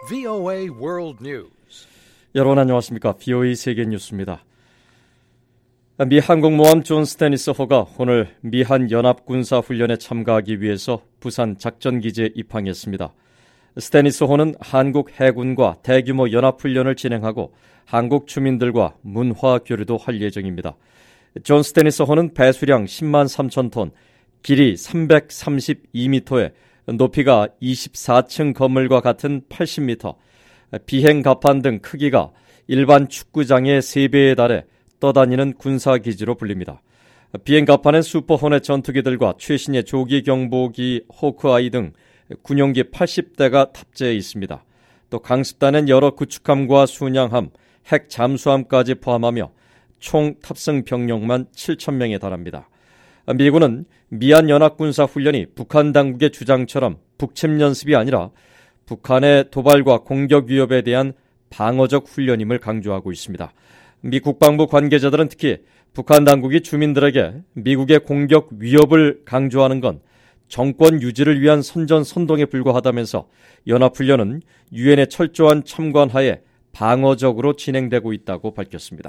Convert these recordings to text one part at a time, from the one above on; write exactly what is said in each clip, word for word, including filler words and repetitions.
브이오에이 World News. 여러분 안녕하십니까? 브이오에이 세계 뉴스입니다. 미 항공모함 존 스테니스 호가 오늘 미한 연합군사훈련에 참가하기 위해서 부산 작전기지에 입항했습니다. 스테니스 호는 한국 해군과 대규모 연합훈련을 진행하고 한국 주민들과 문화 교류도 할 예정입니다. 존 스테니스 호는 배수량 십만 삼천 톤, 길이 삼백삼십이 미터에 높이가 이십사 층 건물과 같은 팔십 미터, 비행 갑판 등 크기가 일반 축구장의 세 배에 달해 떠다니는 군사기지로 불립니다. 비행 갑판엔 슈퍼호넷 전투기들과 최신의 조기 경보기 호크아이 등 군용기 팔십 대가 탑재해 있습니다. 또 강습단엔 여러 구축함과 순양함, 핵 잠수함까지 포함하며 총 탑승 병력만 칠천 명에 달합니다. 미군은 미한 연합군사훈련이 북한 당국의 주장처럼 북침 연습이 아니라 북한의 도발과 공격 위협에 대한 방어적 훈련임을 강조하고 있습니다. 미 국방부 관계자들은 특히 북한 당국이 주민들에게 미국의 공격 위협을 강조하는 건 정권 유지를 위한 선전선동에 불과하다면서 연합훈련은 유엔의 철저한 참관하에 방어적으로 진행되고 있다고 밝혔습니다.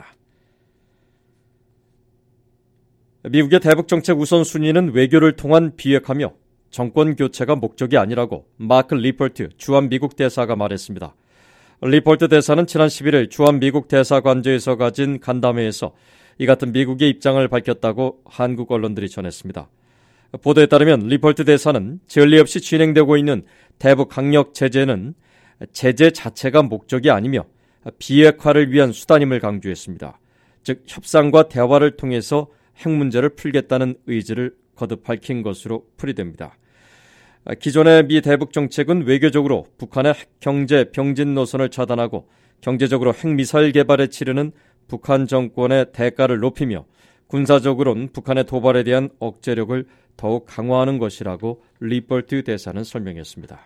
미국의 대북정책 우선순위는 외교를 통한 비핵화며 정권 교체가 목적이 아니라고 마크 리퍼트 주한 미국 대사가 말했습니다. 리퍼트 대사는 지난 십일일 주한 미국 대사관저에서 가진 간담회에서 이 같은 미국의 입장을 밝혔다고 한국 언론들이 전했습니다. 보도에 따르면 리퍼트 대사는 전례 없이 진행되고 있는 대북 강력 제재는 제재 자체가 목적이 아니며 비핵화를 위한 수단임을 강조했습니다. 즉 협상과 대화를 통해서 핵 문제를 풀겠다는 의지를 거듭 밝힌 것으로 풀이됩니다. 기존의 미 대북 정책은 외교적으로 북한의 핵 경제 병진 노선을 차단하고 경제적으로 핵미사일 개발에 치르는 북한 정권의 대가를 높이며 군사적으로는 북한의 도발에 대한 억제력을 더욱 강화하는 것이라고 리퍼트 대사는 설명했습니다.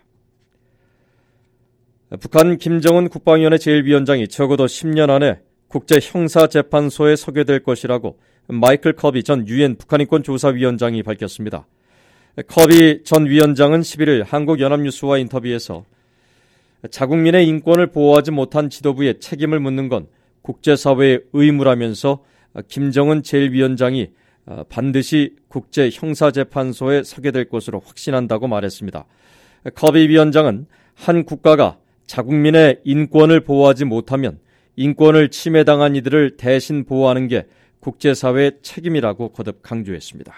북한 김정은 국방위원회 제일 위원장이 적어도 십 년 안에 국제형사재판소에 서게 될 것이라고 마이클 커비 전 유엔 북한인권조사위원장이 밝혔습니다. 커비 전 위원장은 십일일 한국연합뉴스와 인터뷰에서 자국민의 인권을 보호하지 못한 지도부의 책임을 묻는 건 국제사회의 의무라면서 김정은 제일 위원장이 반드시 국제형사재판소에 서게 될 것으로 확신한다고 말했습니다. 커비 위원장은 한 국가가 자국민의 인권을 보호하지 못하면 인권을 침해당한 이들을 대신 보호하는 게 국제사회의 책임이라고 거듭 강조했습니다.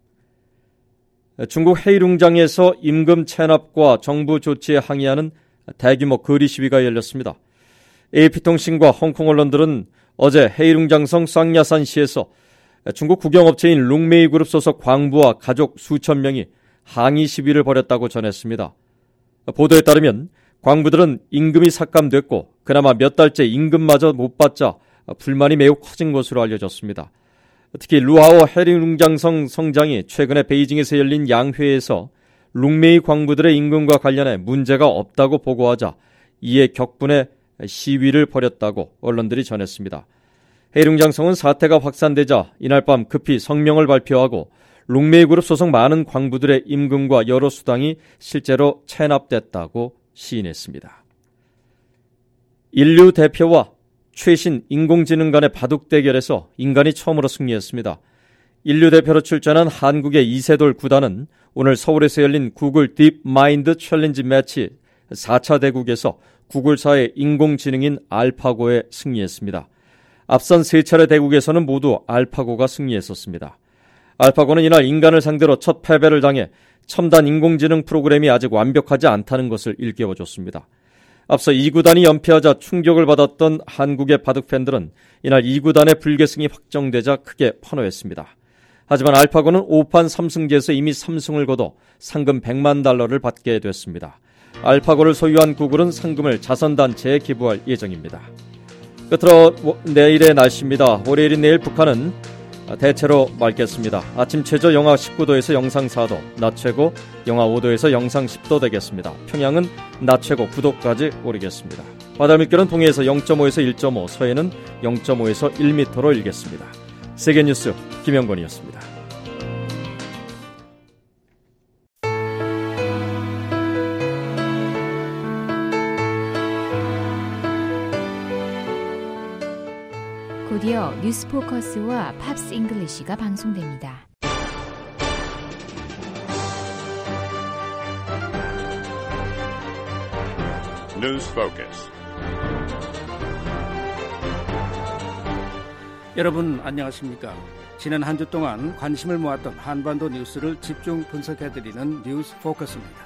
중국 헤이룽장에서 임금 체납과 정부 조치에 항의하는 대규모 거리 시위가 열렸습니다. 에이피통신과 홍콩 언론들은 어제 헤이룽장성 쌍야산시에서 중국 국영업체인 룽메이 그룹 소속 광부와 가족 수천 명이 항의 시위를 벌였다고 전했습니다. 보도에 따르면 광부들은 임금이 삭감됐고 그나마 몇 달째 임금마저 못 받자 불만이 매우 커진 것으로 알려졌습니다. 특히 루하오 헤이룽장성 성장이 최근에 베이징에서 열린 양회에서 룽메이 광부들의 임금과 관련해 문제가 없다고 보고하자 이에 격분해 시위를 벌였다고 언론들이 전했습니다. 헤이룽장성은 사태가 확산되자 이날 밤 급히 성명을 발표하고 룽메이 그룹 소속 많은 광부들의 임금과 여러 수당이 실제로 체납됐다고 시인했습니다. 인류 대표와 최신 인공지능 간의 바둑 대결에서 인간이 처음으로 승리했습니다. 인류 대표로 출전한 한국의 이세돌 구단은 오늘 서울에서 열린 구글 딥 마인드 챌린지 매치 사 차 대국에서 구글사의 인공지능인 알파고에 승리했습니다. 앞선 세 차례 대국에서는 모두 알파고가 승리했었습니다. 알파고는 이날 인간을 상대로 첫 패배를 당해 첨단 인공지능 프로그램이 아직 완벽하지 않다는 것을 일깨워줬습니다. 앞서 이 구단이 연패하자 충격을 받았던 한국의 바둑 팬들은 이날 이 구단의 불계승이 확정되자 크게 환호했습니다. 하지만 알파고는 오 판 삼 승제에서 이미 삼 승을 거둬 상금 백만 달러를 받게 됐습니다. 알파고를 소유한 구글은 상금을 자선단체에 기부할 예정입니다. 끝으로 내일의 날씨입니다. 월요일인 내일 북한은 대체로 맑겠습니다. 아침 최저 영하 십구 도에서 영상 사 도, 낮 최고 영하 오 도에서 영상 십 도 되겠습니다. 평양은 낮 최고 구 도까지 오르겠습니다. 바다 물결은 동해에서 영 점 오에서 일 점 오, 서해는 영 점 오에서 일 미터로 일겠습니다. 세계뉴스 김영권이었습니다. 이어서 뉴스 포커스와 팝스 잉글리시가 방송됩니다. 뉴스 포커스. 여러분 안녕하십니까? 지난 한 주 동안 관심을 모았던 한반도 뉴스를 집중 분석해드리는 뉴스 포커스입니다.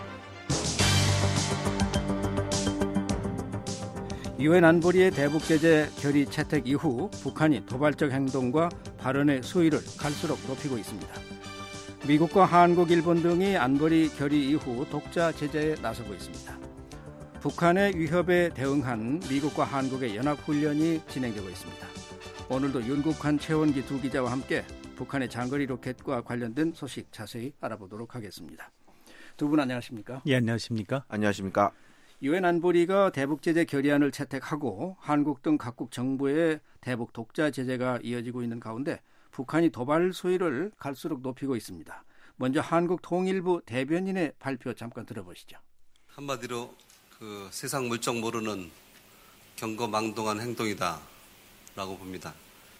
유엔 안보리의 대북 제재 결의 채택 이후 북한이 도발적 행동과 발언의 수위를 갈수록 높이고 있습니다. 미국과 한국, 일본 등이 안보리 결의 이후 독자 제재에 나서고 있습니다. 북한의 위협에 대응한 미국과 한국의 연합훈련이 진행되고 있습니다. 오늘도 윤국한, 최원기 두 기자와 함께 북한의 장거리 로켓과 관련된 소식 자세히 알아보도록 하겠습니다. 두 분 안녕하십니까? 예, 안녕하십니까? 안녕하십니까? 유엔 안보리가 대북 제재 결의안을 채택하고 한국 등 각국 정부의 대북 독자 제재가 이어지고 있는 가운데 북한이 도발 수위를 갈수록 높이고 있습니다. 먼저 한국 통일부 대변인의 발표 잠깐 들어보시죠. 한마디로 그 세상 물정 모르는 경거망동한 행동이다라고 봅니다.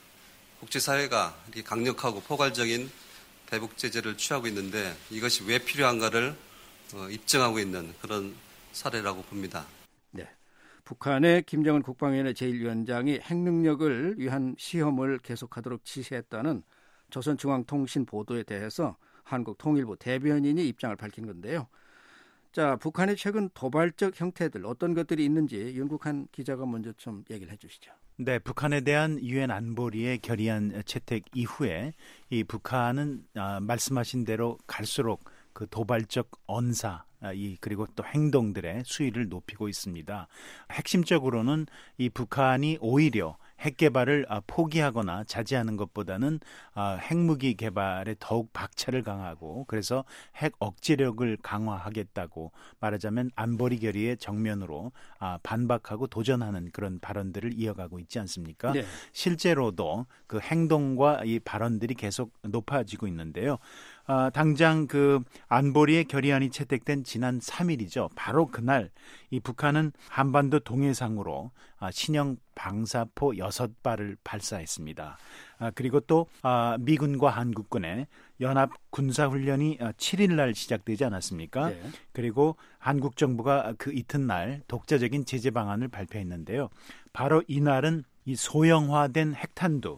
국제사회가 이렇게 강력하고 포괄적인 대북 제재를 취하고 있는데 이것이 왜 필요한가를 입증하고 있는 그런 사례라고 봅니다. 네, 북한의 김정은 국방위원회 제일 위원장이 핵능력을 위한 시험을 계속하도록 지시했다는 조선중앙통신 보도에 대해서 한국 통일부 대변인이 입장을 밝힌 건데요. 자, 북한의 최근 도발적 형태들 어떤 것들이 있는지 윤국한 기자가 먼저 좀 얘기를 해주시죠. 네, 북한에 대한 유엔 안보리의 결의안 채택 이후에 이 북한은 아, 말씀하신 대로 갈수록 그 도발적 언사 이 그리고 또 행동들의 수위를 높이고 있습니다. 핵심적으로는 이 북한이 오히려 핵 개발을 포기하거나 자제하는 것보다는 핵무기 개발에 더욱 박차를 강하고 그래서 핵 억제력을 강화하겠다고 말하자면 안보리 결의의 정면으로 반박하고 도전하는 그런 발언들을 이어가고 있지 않습니까? 네. 실제로도 그 행동과 이 발언들이 계속 높아지고 있는데요. 아, 당장 그 안보리의 결의안이 채택된 지난 삼 일이죠. 바로 그날 이 북한은 한반도 동해상으로 아, 신형 방사포 여섯 발을 발사했습니다. 아, 그리고 또 아, 미군과 한국군의 연합 군사훈련이 칠 일 날 시작되지 않았습니까? 네. 그리고 한국 정부가 그 이튿날 독자적인 제재 방안을 발표했는데요. 바로 이날은 이 소형화된 핵탄두,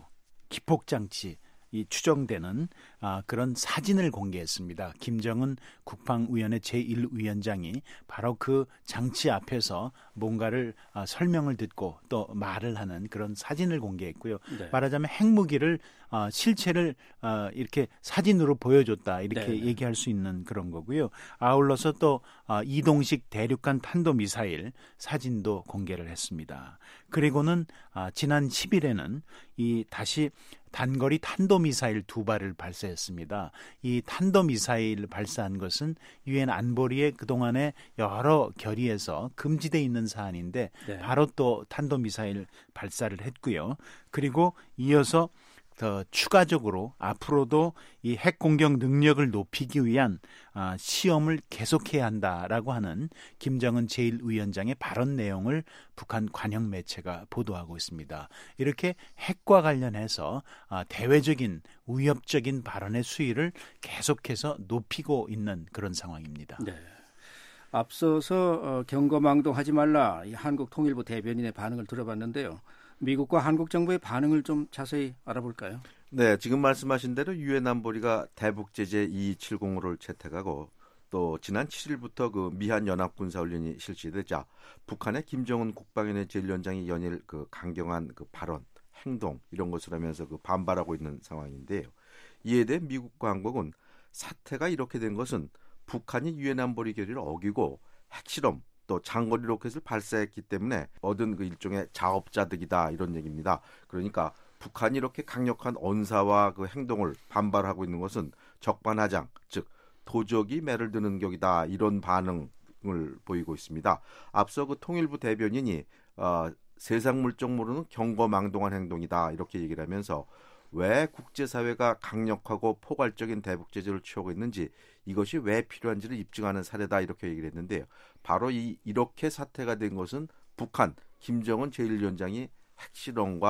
기폭장치 이 추정되는 아, 그런 사진을 공개했습니다. 김정은 국방위원회 제일 위원장이 바로 그 장치 앞에서 뭔가를 아, 설명을 듣고 또 말을 하는 그런 사진을 공개했고요. 네. 말하자면 핵무기를 아, 실체를 아, 이렇게 사진으로 보여줬다 이렇게 네. 얘기할 수 있는 그런 거고요. 아울러서 또 아, 이동식 대륙간 탄도미사일 사진도 공개를 했습니다. 그리고는 아, 지난 십 일에는 이 다시 단거리 탄도미사일 두 발을 발사했습니다. 이 탄도미사일 발사한 것은 유엔 안보리의 그동안의 여러 결의에서 금지되어 있는 사안인데 네. 바로 또 탄도미사일 발사를 했고요. 그리고 이어서 더 추가적으로 앞으로도 이 핵 공격 능력을 높이기 위한 아, 시험을 계속해야 한다라고 하는 김정은 제일 위원장의 발언 내용을 북한 관영 매체가 보도하고 있습니다. 이렇게 핵과 관련해서 아, 대외적인 위협적인 발언의 수위를 계속해서 높이고 있는 그런 상황입니다. 네. 앞서서 어, 경거망동하지 말라 이 한국 통일부 대변인의 반응을 들어봤는데요. 미국과 한국 정부의 반응을 좀 자세히 알아볼까요? 네, 지금 말씀하신 대로 유엔 안보리가 대북 제재 이이칠공오를 채택하고 또 지난 칠 일부터 그 미한 연합 군사 훈련이 실시되자 북한의 김정은 국방위원회 제일 위원장이 연일 그 강경한 그 발언, 행동 이런 것을 하면서 그 반발하고 있는 상황인데요. 이에 대해 미국과 한국은 사태가 이렇게 된 것은 북한이 유엔 안보리 결의를 어기고 핵실험 또 장거리 로켓을 발사했기 때문에 얻은 그 일종의 자업자득이다 이런 얘기입니다. 그러니까 북한이 이렇게 강력한 언사와 그 행동을 반발하고 있는 것은 적반하장, 즉 도적이 매를 드는 격이다 이런 반응을 보이고 있습니다. 앞서 그 통일부 대변인이 어, 세상 물정 모르는 경거망동한 행동이다 이렇게 얘기를 하면서 왜 국제사회가 강력하고 포괄적인 대북 제재를 취하고 있는지 이것이 왜 필요한지를 입증하는 사례다 이렇게 얘기를 했는데요. 바로 이, 이렇게 사태가 된 것은 북한 김정은 제일 위원장이 핵실험과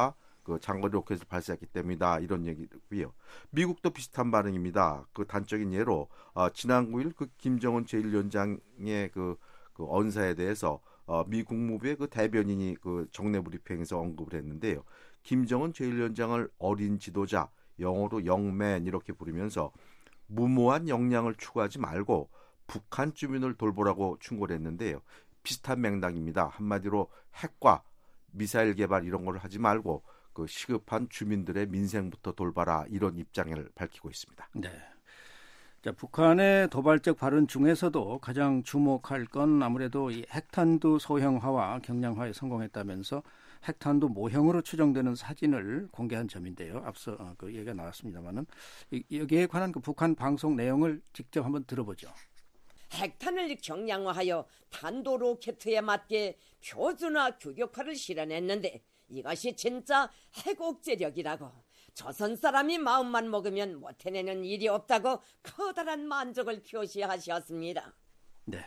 그 장거리 로켓을 발사했기 때문이다 이런 얘기고요. 미국도 비슷한 반응입니다. 그 단적인 예로 어, 지난 구 일 그 김정은 제일 위원장의 그, 그 언사에 대해서 어, 미 국무부의 그 대변인이 그 정례 브리핑에서 언급을 했는데요. 김정은 제일 위원장을 어린 지도자, 영어로 영맨 이렇게 부르면서 무모한 역량을 추구하지 말고 북한 주민을 돌보라고 충고를 했는데요. 비슷한 맥락입니다. 한마디로 핵과 미사일 개발 이런 걸 하지 말고 그 시급한 주민들의 민생부터 돌봐라 이런 입장을 밝히고 있습니다. 네. 자, 북한의 도발적 발언 중에서도 가장 주목할 건 아무래도 이 핵탄두 소형화와 경량화에 성공했다면서 핵탄두 모형으로 추정되는 사진을 공개한 점인데요. 앞서 그 얘기가 나왔습니다만은 여기에 관한 그 북한 방송 내용을 직접 한번 들어보죠. 핵탄을 경량화하여 탄도 로켓에 맞게 표준화 규격화를 실현했는데 이것이 진짜 핵옥제력이라고 조선 사람이 마음만 먹으면 못 해내는 일이 없다고 커다란 만족을 표시하셨습니다. 네,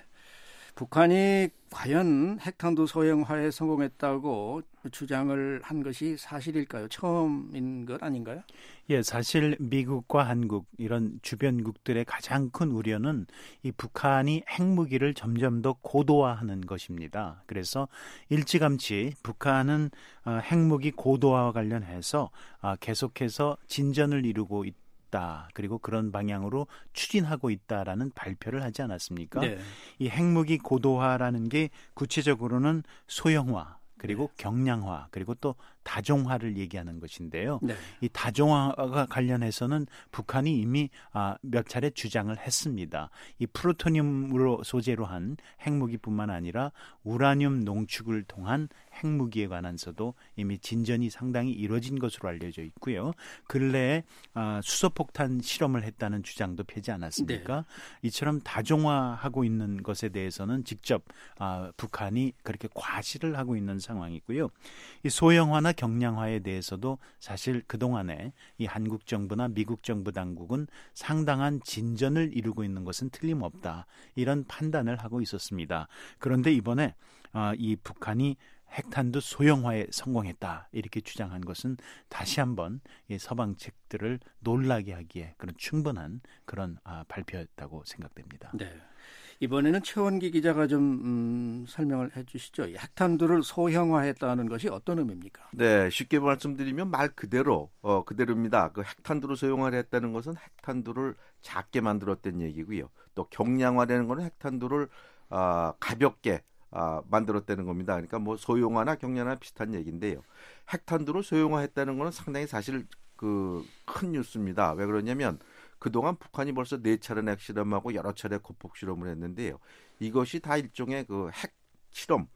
북한이 과연 핵탄두 소형화에 성공했다고 주장을 한 것이 사실일까요? 처음인 것 아닌가요? 예, 사실 미국과 한국 이런 주변국들의 가장 큰 우려는 이 북한이 핵무기를 점점 더 고도화하는 것입니다. 그래서 일찌감치 북한은 핵무기 고도화와 관련해서 계속해서 진전을 이루고 있다. 그리고 그런 방향으로 추진하고 있다라는 발표를 하지 않았습니까? 네. 이 핵무기 고도화라는 게 구체적으로는 소형화 그리고 네. 경량화 그리고 또 다종화를 얘기하는 것인데요. 네. 이 다종화가 관련해서는 북한이 이미 아, 몇 차례 주장을 했습니다. 이 플루토늄으로 소재로 한 핵무기뿐만 아니라 우라늄 농축을 통한 핵무기에 관한서도 이미 진전이 상당히 이루어진 것으로 알려져 있고요. 근래에 아, 수소폭탄 실험을 했다는 주장도 펴지 않았습니까? 네. 이처럼 다종화하고 있는 것에 대해서는 직접 아, 북한이 그렇게 과시를 하고 있는 상황이고요. 이 소형화나 경량화에 대해서도 사실 그동안에 이 한국 정부나 미국 정부 당국은 상당한 진전을 이루고 있는 것은 틀림없다. 이런 판단을 하고 있었습니다. 그런데 이번에 아, 이 북한이 핵탄두 소형화에 성공했다 이렇게 주장한 것은 다시 한번 이 서방 측들을 놀라게 하기에 그런 충분한 그런 아, 발표였다고 생각됩니다. 네. 이번에는 최원기 기자가 좀 음, 설명을 해 주시죠. 핵탄두를 소형화했다는 것이 어떤 의미입니까? 네, 쉽게 말씀드리면 말 그대로 어, 그대로입니다. 그 핵탄두를 소형화를 했다는 것은 핵탄두를 작게 만들었다는 얘기고요. 또 경량화되는 것은 핵탄두를 어, 가볍게 아, 만들었다는 겁니다. 그러니까 뭐 소형화나 경량화 비슷한 얘기인데요. 핵탄두를 소형화했다는 것은 상당히 사실 그 큰 뉴스입니다. 왜 그러냐면 그동안 북한이 벌써 네 차례 핵 실험하고 여러 차례 고폭 실험을 했는데요. 이것이 다 일종의 그 핵 실험,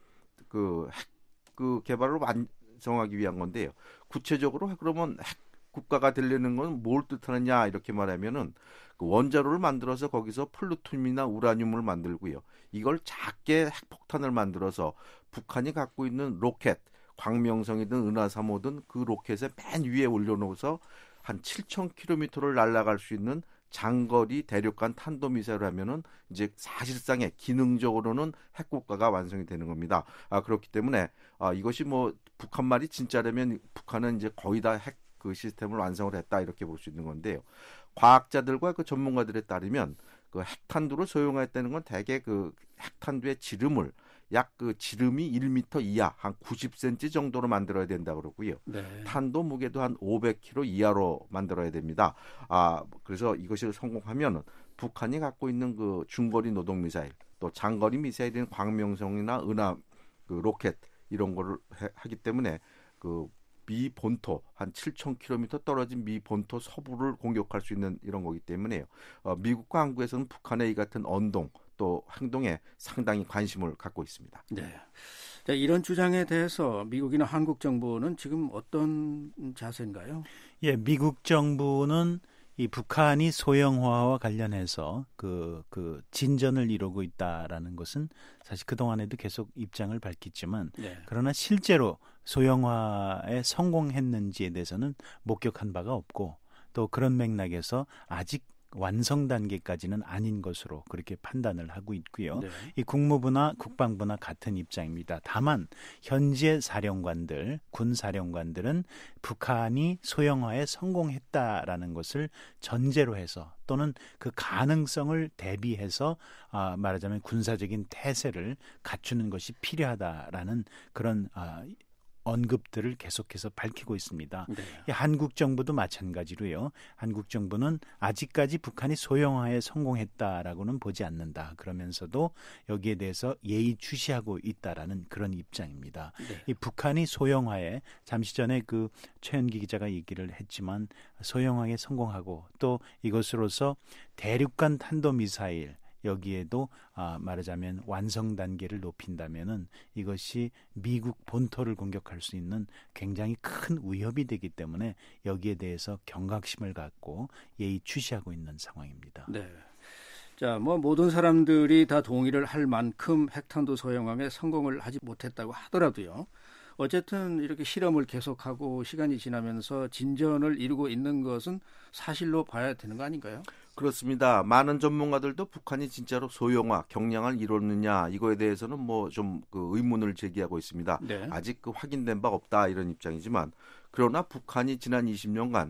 그 핵 그 개발을 완성하기 위한 건데요. 구체적으로 그러면 핵 국가가 되려는 건 뭘 뜻하느냐 이렇게 말하면은 그 원자로를 만들어서 거기서 플루토늄이나 우라늄을 만들고요. 이걸 작게 핵폭탄을 만들어서 북한이 갖고 있는 로켓, 광명성이든 은하삼호든 그 로켓의 맨 위에 올려놓아서 한 칠천 킬로미터를 날아갈 수 있는 장거리 대륙간 탄도미사일을 하면은 이제 사실상의 기능적으로는 핵국가가 완성이 되는 겁니다. 아, 그렇기 때문에 아, 이것이 뭐 북한 말이 진짜라면 북한은 이제 거의 다 핵 그 시스템을 완성을 했다 이렇게 볼 수 있는 건데요. 과학자들과 그 전문가들에 따르면 그 핵탄두를 소형화했다는 건 대개 그 핵탄두의 지름을 약 그 지름이 일 미터 이하 한 구십 센티미터 정도로 만들어야 된다 그러고요. 네. 탄도 무게도 한 오백 킬로그램 이하로 만들어야 됩니다. 아, 그래서 이것이 성공하면은 북한이 갖고 있는 그 중거리 노동 미사일 또 장거리 미사일인 광명성이나 은하 그 로켓 이런 거를 해, 하기 때문에 그 미 본토 한 칠천 킬로미터 떨어진 미 본토 서부를 공격할 수 있는 이런 거기 때문에요. 어, 미국과 한국에서는 북한의 이 같은 언동 또 행동에 상당히 관심을 갖고 있습니다. 네. 자, 이런 주장에 대해서 미국이나 한국 정부는 지금 어떤 자세인가요? 예, 미국 정부는 이 북한이 소형화와 관련해서 그, 그 진전을 이루고 있다라는 것은 사실 그동안에도 계속 입장을 밝혔지만 네. 그러나 실제로 소형화에 성공했는지에 대해서는 목격한 바가 없고 또 그런 맥락에서 아직 완성 단계까지는 아닌 것으로 그렇게 판단을 하고 있고요. 네. 이 국무부나 국방부나 같은 입장입니다. 다만 현재 사령관들, 군 사령관들은 북한이 소형화에 성공했다라는 것을 전제로 해서 또는 그 가능성을 대비해서 아, 말하자면 군사적인 태세를 갖추는 것이 필요하다라는 그런 아, 언급들을 계속해서 밝히고 있습니다. 네. 한국 정부도 마찬가지로요. 한국 정부는 아직까지 북한이 소형화에 성공했다라고는 보지 않는다. 그러면서도 여기에 대해서 예의주시하고 있다라는 그런 입장입니다. 네. 이 북한이 소형화에 잠시 전에 그 최현기 기자가 얘기를 했지만 소형화에 성공하고 또 이것으로서 대륙간 탄도미사일 여기에도 아, 말하자면 완성 단계를 높인다면은 이것이 미국 본토를 공격할 수 있는 굉장히 큰 위협이 되기 때문에 여기에 대해서 경각심을 갖고 예의주시하고 있는 상황입니다. 네. 자, 뭐 모든 사람들이 다 동의를 할 만큼 핵탄두 소형화에 성공을 하지 못했다고 하더라도요. 어쨌든 이렇게 실험을 계속하고 시간이 지나면서 진전을 이루고 있는 것은 사실로 봐야 되는 거 아닌가요? 그렇습니다. 많은 전문가들도 북한이 진짜로 소형화, 경량을 이뤘느냐 이거에 대해서는 뭐 좀 그 의문을 제기하고 있습니다. 네. 아직 그 확인된 바 없다 이런 입장이지만 그러나 북한이 지난 이십 년간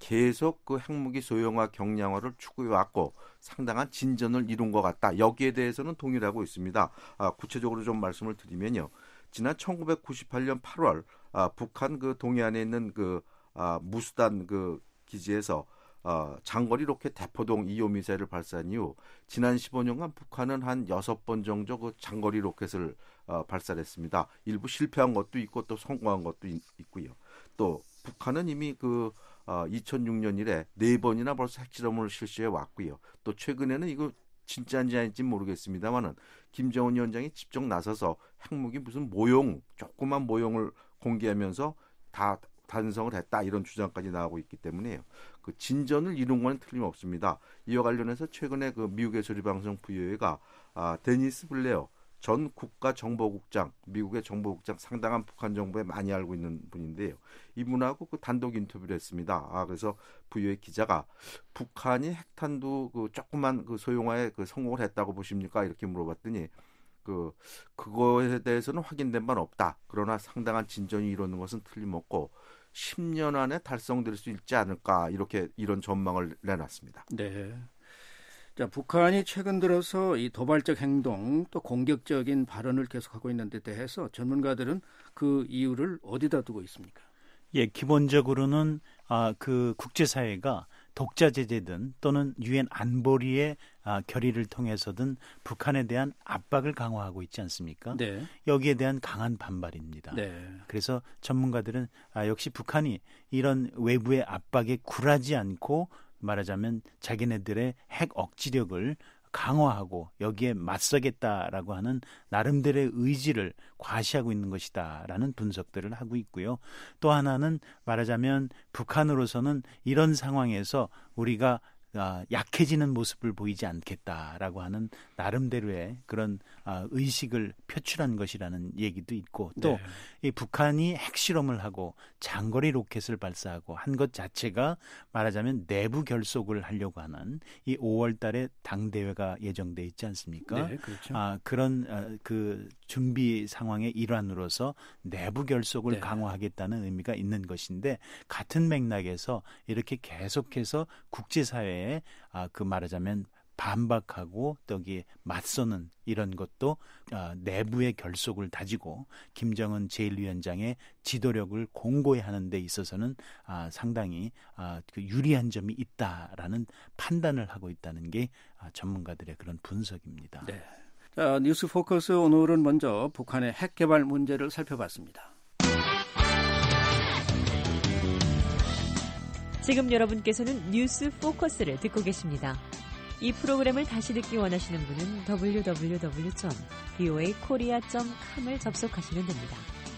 계속 그 핵무기 소형화, 경량화를 추구해왔고 상당한 진전을 이룬 것 같다. 여기에 대해서는 동의를 하고 있습니다. 아, 구체적으로 좀 말씀을 드리면요. 지난 천구백구십팔 년 팔월 아, 북한 그 동해안에 있는 그 아, 무수단 그 기지에서 어, 장거리 로켓 대포동 이 호 미사일을 발사한 이후 지난 십오 년간 북한은 한 여섯 번 정도 그 장거리 로켓을 어, 발사했습니다. 일부 실패한 것도 있고 또 성공한 것도 있, 있고요. 또 북한은 이미 그 어, 이천육 년 이래 네 번이나 벌써 핵실험을 실시해 왔고요. 또 최근에는 이거 진짜인지 아닌지 모르겠습니다만은 김정은 위원장이 직접 나서서 핵무기 무슨 모용, 조그만 모용을 공개하면서 다 단성을 했다 이런 주장까지 나오고 있기 때문에요. 그 진전을 이룬 건 틀림없습니다. 이와 관련해서 최근에 그 미국의 소리방송 브이오에이가 아, 데니스 블레어 전 국가정보국장, 미국의 정보국장 상당한 북한 정보에 많이 알고 있는 분인데요. 이분하고 그 단독 인터뷰를 했습니다. 아, 그래서 브이오에이 기자가 북한이 핵탄두 그 조그만 그 소형화에 그 성공을 했다고 보십니까? 이렇게 물어봤더니 그 그거에 대해서는 확인된 바는 없다. 그러나 상당한 진전이 이루어진 것은 틀림없고 십 년 안에 달성될 수 있지 않을까 이렇게 이런 전망을 내놨습니다. 네. 자, 북한이 최근 들어서 이 도발적 행동 또 공격적인 발언을 계속하고 있는 데 대해서 전문가들은 그 이유를 어디다 두고 있습니까? 예, 기본적으로는 아, 그 국제사회가 독자 제재든 또는 유엔 안보리의 아, 결의를 통해서든 북한에 대한 압박을 강화하고 있지 않습니까? 네. 여기에 대한 강한 반발입니다. 네. 그래서 전문가들은 아, 역시 북한이 이런 외부의 압박에 굴하지 않고 말하자면 자기네들의 핵 억지력을 강화하고 여기에 맞서겠다라고 하는 나름대로의 의지를 과시하고 있는 것이다라는 분석들을 하고 있고요. 또 하나는 말하자면 북한으로서는 이런 상황에서 우리가 아, 약해지는 모습을 보이지 않겠다라고 하는 나름대로의 그런 아, 의식을 표출한 것이라는 얘기도 있고 또 이 네. 북한이 핵실험을 하고 장거리 로켓을 발사하고 한 것 자체가 말하자면 내부 결속을 하려고 하는 이 오월 달에 당대회가 예정돼 있지 않습니까? 네, 그렇죠. 아, 그런 아, 그 준비 상황의 일환으로서 내부 결속을 네. 강화하겠다는 의미가 있는 것인데 같은 맥락에서 이렇게 계속해서 국제사회에 아, 그 말하자면 반박하고 또 여기에 맞서는 이런 것도 아, 내부의 결속을 다지고 김정은 제일 위원장의 지도력을 공고히 하는 데 있어서는 아, 상당히 아, 그 유리한 점이 있다라는 판단을 하고 있다는 게 아, 전문가들의 그런 분석입니다. 네. 자, 뉴스 포커스 오늘은 먼저 북한의 핵 개발 문제를 살펴봤습니다. 지금 여러분께서는 뉴스 포커스를 듣고 계십니다. 이 프로그램을 다시 듣기 원하시는 분은 더블유 더블유 더블유 점 브이오에이 코리아 점 컴을 접속하시면 됩니다.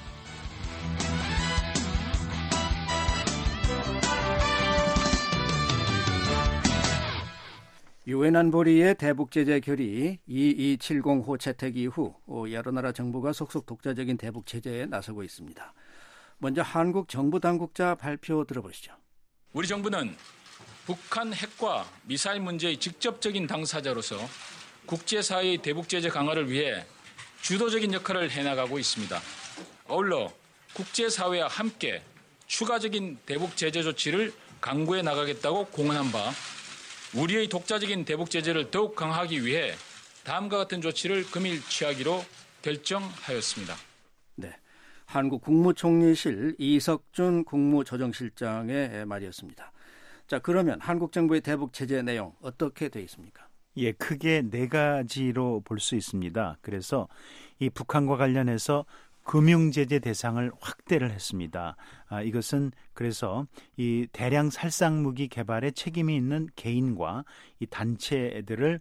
유엔 안보리의 대북 제재 결의 이이칠공 호 채택 이후 여러 나라 정부가 속속 독자적인 대북 제재에 나서고 있습니다. 먼저 한국 정부 당국자 발표 들어보시죠. 우리 정부는 북한 핵과 미사일 문제의 직접적인 당사자로서 국제사회의 대북 제재 강화를 위해 주도적인 역할을 해나가고 있습니다. 아울러 국제사회와 함께 추가적인 대북 제재 조치를 강구해 나가겠다고 공언한 바 우리의 독자적인 대북 제재를 더욱 강화하기 위해 다음과 같은 조치를 금일 취하기로 결정하였습니다. 네, 한국 국무총리실 이석준 국무조정실장의 말이었습니다. 자, 그러면 한국 정부의 대북 제재 내용 어떻게 되어 있습니까? 예, 크게 네 가지로 볼 수 있습니다. 그래서 이 북한과 관련해서 금융제재 대상을 확대를 했습니다. 아, 이것은 그래서 이 대량 살상무기 개발에 책임이 있는 개인과 이 단체들을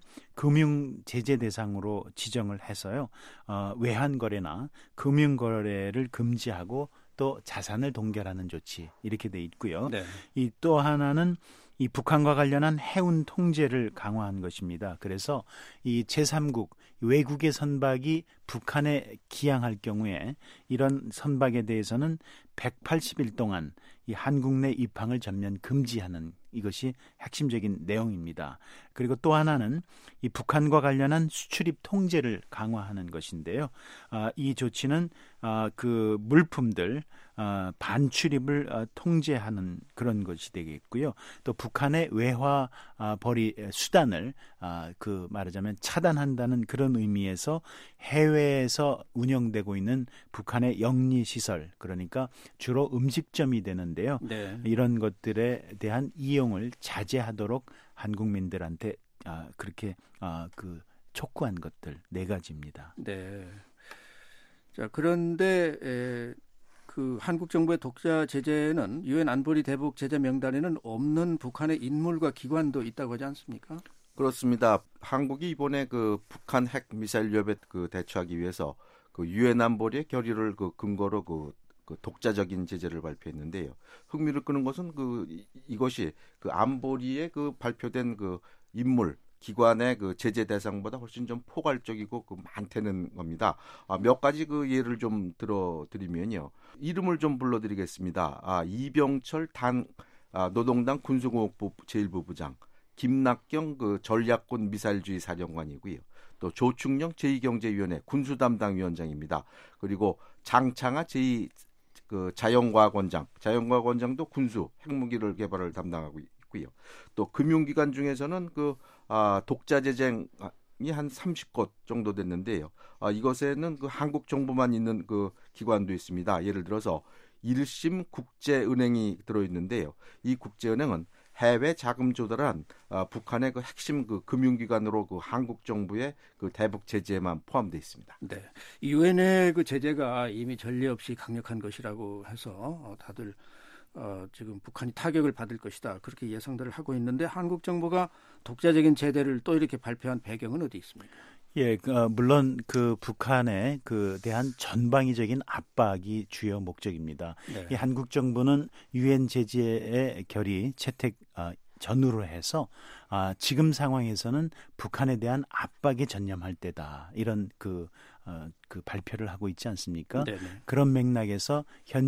금융제재 대상으로 지정을 해서요. 어, 외환거래나 금융거래를 금지하고 또 자산을 동결하는 조치 이렇게 돼 있고요. 네. 이 또 하나는 이 북한과 관련한 해운 통제를 강화한 것입니다. 그래서 이 제삼국 외국의 선박이 북한에 기항할 경우에 이런 선박에 대해서는 백팔십 일 동안 이 한국 내 입항을 전면 금지하는 이것이 핵심적인 내용입니다. 그리고 또 하나는 이 북한과 관련한 수출입 통제를 강화하는 것인데요. 아, 이 조치는 아, 그 물품들 아, 반출입을 아, 통제하는 그런 것이 되겠고요. 또 북한의 외화 아, 벌이 수단을 아, 그 말하자면 차단한다는 그런 의미에서 해외에서 운영되고 있는 북한의 영리 시설, 그러니까 주로 음식점이 되는데요. 네. 이런 것들에 대한 이용을 자제하도록 한국민들한테 아, 그렇게 아, 그 촉구한 것들 네 가지입니다. 네. 자, 그런데 에, 그 한국 정부의 독자 제재는 유엔 안보리 대북 제재 명단에는 없는 북한의 인물과 기관도 있다고 하지 않습니까? 그렇습니다. 한국이 이번에 그 북한 핵 미사일 위협에 그 대처하기 위해서 그 유엔 안보리의 결의를 그 근거로 그, 그 독자적인 제재를 발표했는데요. 흥미를 끄는 것은 그 이것이 그 안보리에 그 발표된 그 인물 기관의 그 제재 대상보다 훨씬 좀 포괄적이고 그 많다는 겁니다. 아, 몇 가지 그 예를 좀 들어드리면요. 이름을 좀 불러드리겠습니다. 아, 이병철 단 아, 노동당 군수공업부 제일부 부장, 김낙경 그 전략군 미사일주의 사령관이고요. 또 조충영 제이 경제위원회 군수 담당 위원장입니다. 그리고 장창하 제이 그 자연과학원장, 자연과학원장도 군수 핵무기를 개발을 담당하고 있고요. 또 금융기관 중에서는 그 아, 독자 제재이 한 삼십 곳 정도 됐는데요. 아, 이것에는 그 한국 정부만 있는 그 기관도 있습니다. 예를 들어서 일심 국제은행이 들어 있는데요. 이 국제은행은 해외 자금 조달한 아, 북한의 그 핵심 그 금융기관으로 그 한국 정부의 그 대북 제재에만 포함되어 있습니다. 네, 유엔의 그 제재가 이미 전례 없이 강력한 것이라고 해서 어, 다들 어, 지금 북한이 타격을 받을 것이다 그렇게 예상들을 하고 있는데 한국 정부가 독자적인 제재를 또 이렇게 발표한 배경은 어디 있습니까? 예, 그, 물론 그 북한에 그 대한 전방위적인 압박이 주요 목적입니다. 네. 이 한국 정부는 유엔 제재의 결의 채택 아, 전후로 해서 아, 지금 상황에서는 북한에 대한 압박에 전념할 때다 이런 그, 어, 그 발표를 하고 있지 않습니까? 네네. 그런 맥락에서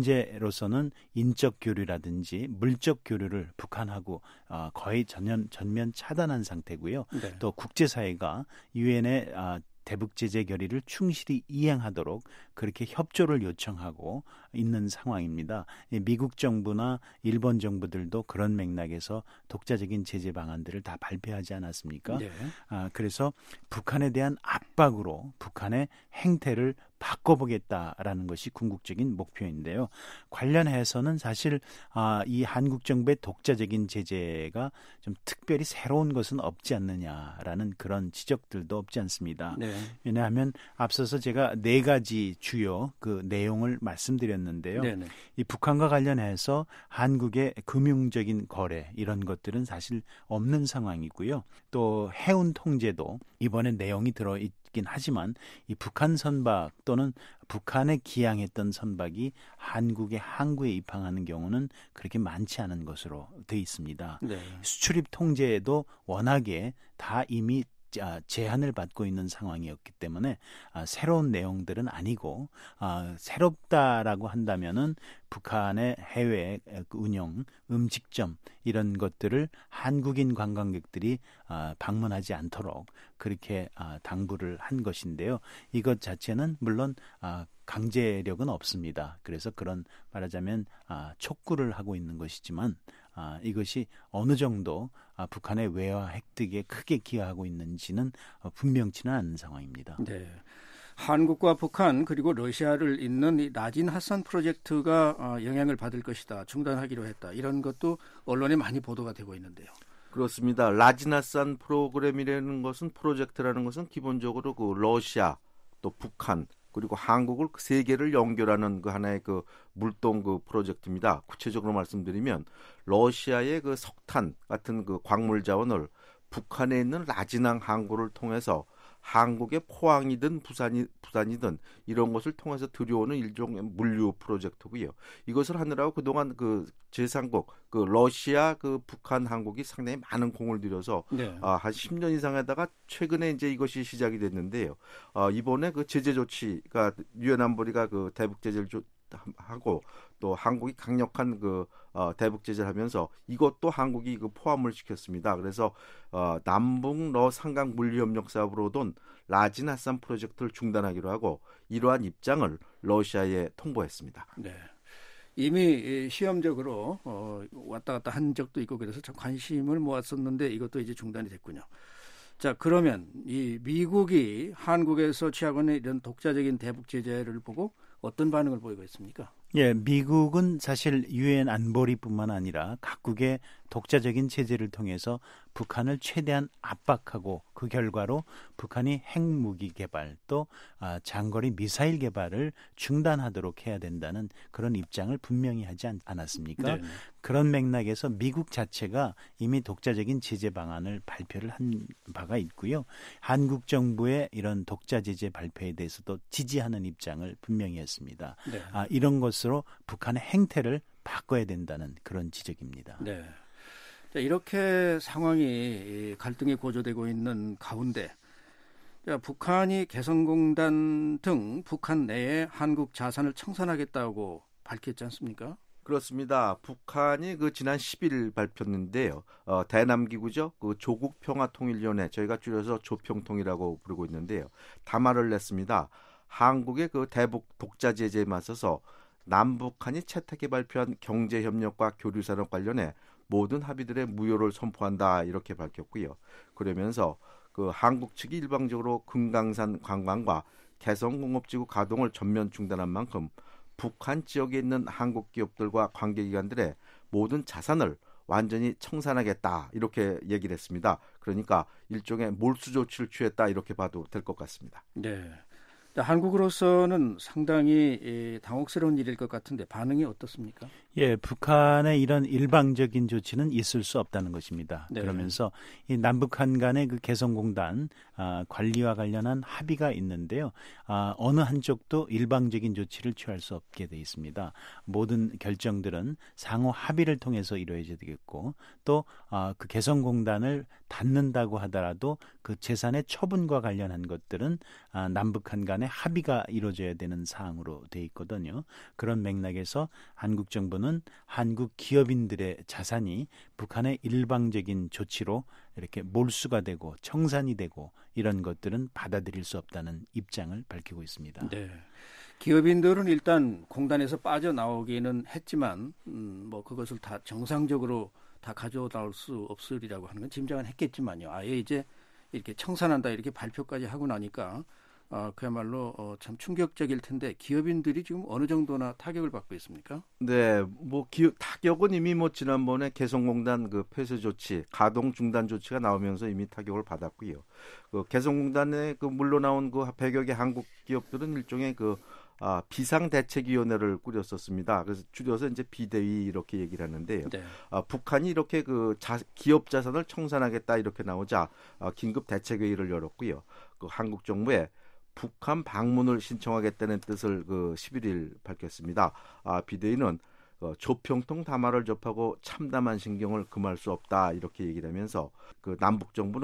현재로서는 인적 교류라든지 물적 교류를 북한하고 어, 거의 전면 전면 차단한 상태고요. 네. 또 국제사회가 유엔의 아, 대북 제재 결의를 충실히 이행하도록 그렇게 협조를 요청하고 있는 상황입니다. 미국 정부나 일본 정부들도 그런 맥락에서 독자적인 제재 방안들을 다 발표하지 않았습니까? 네. 아, 그래서 북한에 대한 압박으로 북한의 행태를 바꿔보겠다라는 것이 궁극적인 목표인데요. 관련해서는 사실 아, 이 한국 정부의 독자적인 제재가 좀 특별히 새로운 것은 없지 않느냐라는 그런 지적들도 없지 않습니다. 네. 왜냐하면 앞서서 제가 네 가지 주요 그 내용을 말씀드렸는데요. 네네. 이 북한과 관련해서 한국의 금융적인 거래 이런 것들은 사실 없는 상황이고요. 또 해운 통제도 이번에 내용이 들어있 긴 하지만 이 북한 선박 또는 북한에 기항했던 선박이 한국의 항구에 입항하는 경우는 그렇게 많지 않은 것으로 돼 있습니다. 네. 수출입 통제에도 워낙에 다 이미 제한을 받고 있는 상황이었기 때문에 새로운 내용들은 아니고 새롭다라고 한다면은 북한의 해외 운영, 음식점 이런 것들을 한국인 관광객들이 방문하지 않도록 그렇게 당부를 한 것인데요. 이것 자체는 물론 강제력은 없습니다. 그래서 그런 말하자면 촉구를 하고 있는 것이지만 이것이 어느 정도 북한의 외화 획득에 크게 기여하고 있는지는 분명치는 않은 상황입니다. 네. 한국과 북한 그리고 러시아를 잇는 이 라진 핫산 프로젝트가 영향을 받을 것이다. 중단하기로 했다. 이런 것도 언론에 많이 보도가 되고 있는데요. 그렇습니다. 라진 핫산 프로그램이라는 것은 프로젝트라는 것은 기본적으로 그 러시아 또 북한 그리고 한국을 세 개를 연결하는 그 하나의 그 물동 그 프로젝트입니다. 구체적으로 말씀드리면 러시아의 그 석탄 같은 그 광물 자원을 북한에 있는 라진항 항구를 통해서 한국의 포항이든 부산이, 부산이든 이런 것을 통해서 들여오는 일종의 물류 프로젝트고요. 이것을 하느라고 그동안 그 제삼국, 그 러시아, 그 북한, 한국이 상당히 많은 공을 들여서 네. 아, 한 십 년 이상 하다가 최근에 이제 이것이 시작이 됐는데요. 아, 이번에 그 제재 조치가 유엔 안보리가 그 대북 제재를 조, 하고 또 한국이 강력한 그 어, 대북 제재를 하면서 이것도 한국이 그 포함을 시켰습니다. 그래서 어, 남북 러 삼각 물류협력 사업으로 돈 라진 핫산 프로젝트를 중단하기로 하고 이러한 입장을 러시아에 통보했습니다. 네. 이미 시험적으로 어, 왔다 갔다 한 적도 있고 그래서 참 관심을 모았었는데 이것도 이제 중단이 됐군요. 자, 그러면 이 미국이 한국에서 취하고 있는 이런 독자적인 대북 제재를 보고 어떤 반응을 보이고 있습니까? 예, 미국은 사실 유엔 안보리뿐만 아니라 각국의 독자적인 제재를 통해서 북한을 최대한 압박하고 그 결과로 북한이 핵무기 개발 또 아, 장거리 미사일 개발을 중단하도록 해야 된다는 그런 입장을 분명히 하지 않, 않았습니까? 네. 그런 맥락에서 미국 자체가 이미 독자적인 제재 방안을 발표를 한 바가 있고요. 한국 정부의 이런 독자 제재 발표에 대해서도 지지하는 입장을 분명히 했습니다. 네. 아, 이런 것으로 북한의 행태를 바꿔야 된다는 그런 지적입니다. 네. 자, 이렇게 상황이 갈등이 고조되고 있는 가운데 자, 북한이 개성공단 등 북한 내에 한국 자산을 청산하겠다고 밝혔지 않습니까? 그렇습니다. 북한이 그 지난 십 일 발표했는데요. 어, 대남기구죠. 그 조국평화통일위원회 저희가 줄여서 조평통이라고 부르고 있는데요. 담화를 냈습니다. 한국의 그 대북 독자 제재에 맞서서 남북한이 채택해 발표한 경제협력과 교류산업 관련해 모든 합의들의 무효를 선포한다 이렇게 밝혔고요. 그러면서 그 한국 측이 일방적으로 금강산 관광과 개성공업지구 가동을 전면 중단한 만큼 북한 지역에 있는 한국 기업들과 관계기관들의 모든 자산을 완전히 청산하겠다 이렇게 얘기를 했습니다. 그러니까 일종의 몰수 조치를 취했다 이렇게 봐도 될 것 같습니다. 네. 한국으로서는 상당히 당혹스러운 일일 것 같은데 반응이 어떻습니까? 예, 북한의 이런 일방적인 조치는 있을 수 없다는 것입니다. 네. 그러면서 이 남북한 간의 그 개성공단 아, 관리와 관련한 합의가 있는데요. 아, 어느 한쪽도 일방적인 조치를 취할 수 없게 돼 있습니다. 모든 결정들은 상호 합의를 통해서 이루어져야 되겠고 또 아, 그 개성공단을 닫는다고 하더라도 그 재산의 처분과 관련한 것들은 아, 남북한 간의 합의가 이루어져야 되는 사항으로 돼 있거든요. 그런 맥락에서 한국 정부는 한국 기업인들의 자산이 북한의 일방적인 조치로 이렇게 몰수가 되고 청산이 되고 이런 것들은 받아들일 수 없다는 입장을 밝히고 있습니다. 네. 기업인들은 일단 공단에서 빠져나오기는 했지만 음, 뭐 그것을 다 정상적으로 다 가져나올 수 없으리라고 하는 건 짐작은 했겠지만요. 아예 이제 이렇게 청산한다 이렇게 발표까지 하고 나니까 어, 그야말로 어, 참 충격적일 텐데 기업인들이 지금 어느 정도나 타격을 받고 있습니까? 네, 뭐 기업, 타격은 이미 뭐 지난번에 개성공단 그 폐쇄 조치, 가동 중단 조치가 나오면서 이미 타격을 받았고요. 그 개성공단에 그 물러나온 그 백여 개 한국 기업들은 일종의 그 아, 비상대책위원회를 꾸렸었습니다. 그래서 줄여서 이제 비대위 이렇게 얘기를 하는데요. 네. 아, 북한이 이렇게 그 자, 기업 자산을 청산하겠다 이렇게 나오자 아, 긴급 대책회의를 열었고요. 그 한국 정부에 북한 방문을 신청하겠다는 뜻을 그 십일 일 밝혔습니다. 아, 비대위는 어, 조평통 담화를 접하고 참담한 신경을 금할 수 없다 이렇게 얘기를 하면서 그 남북 정부는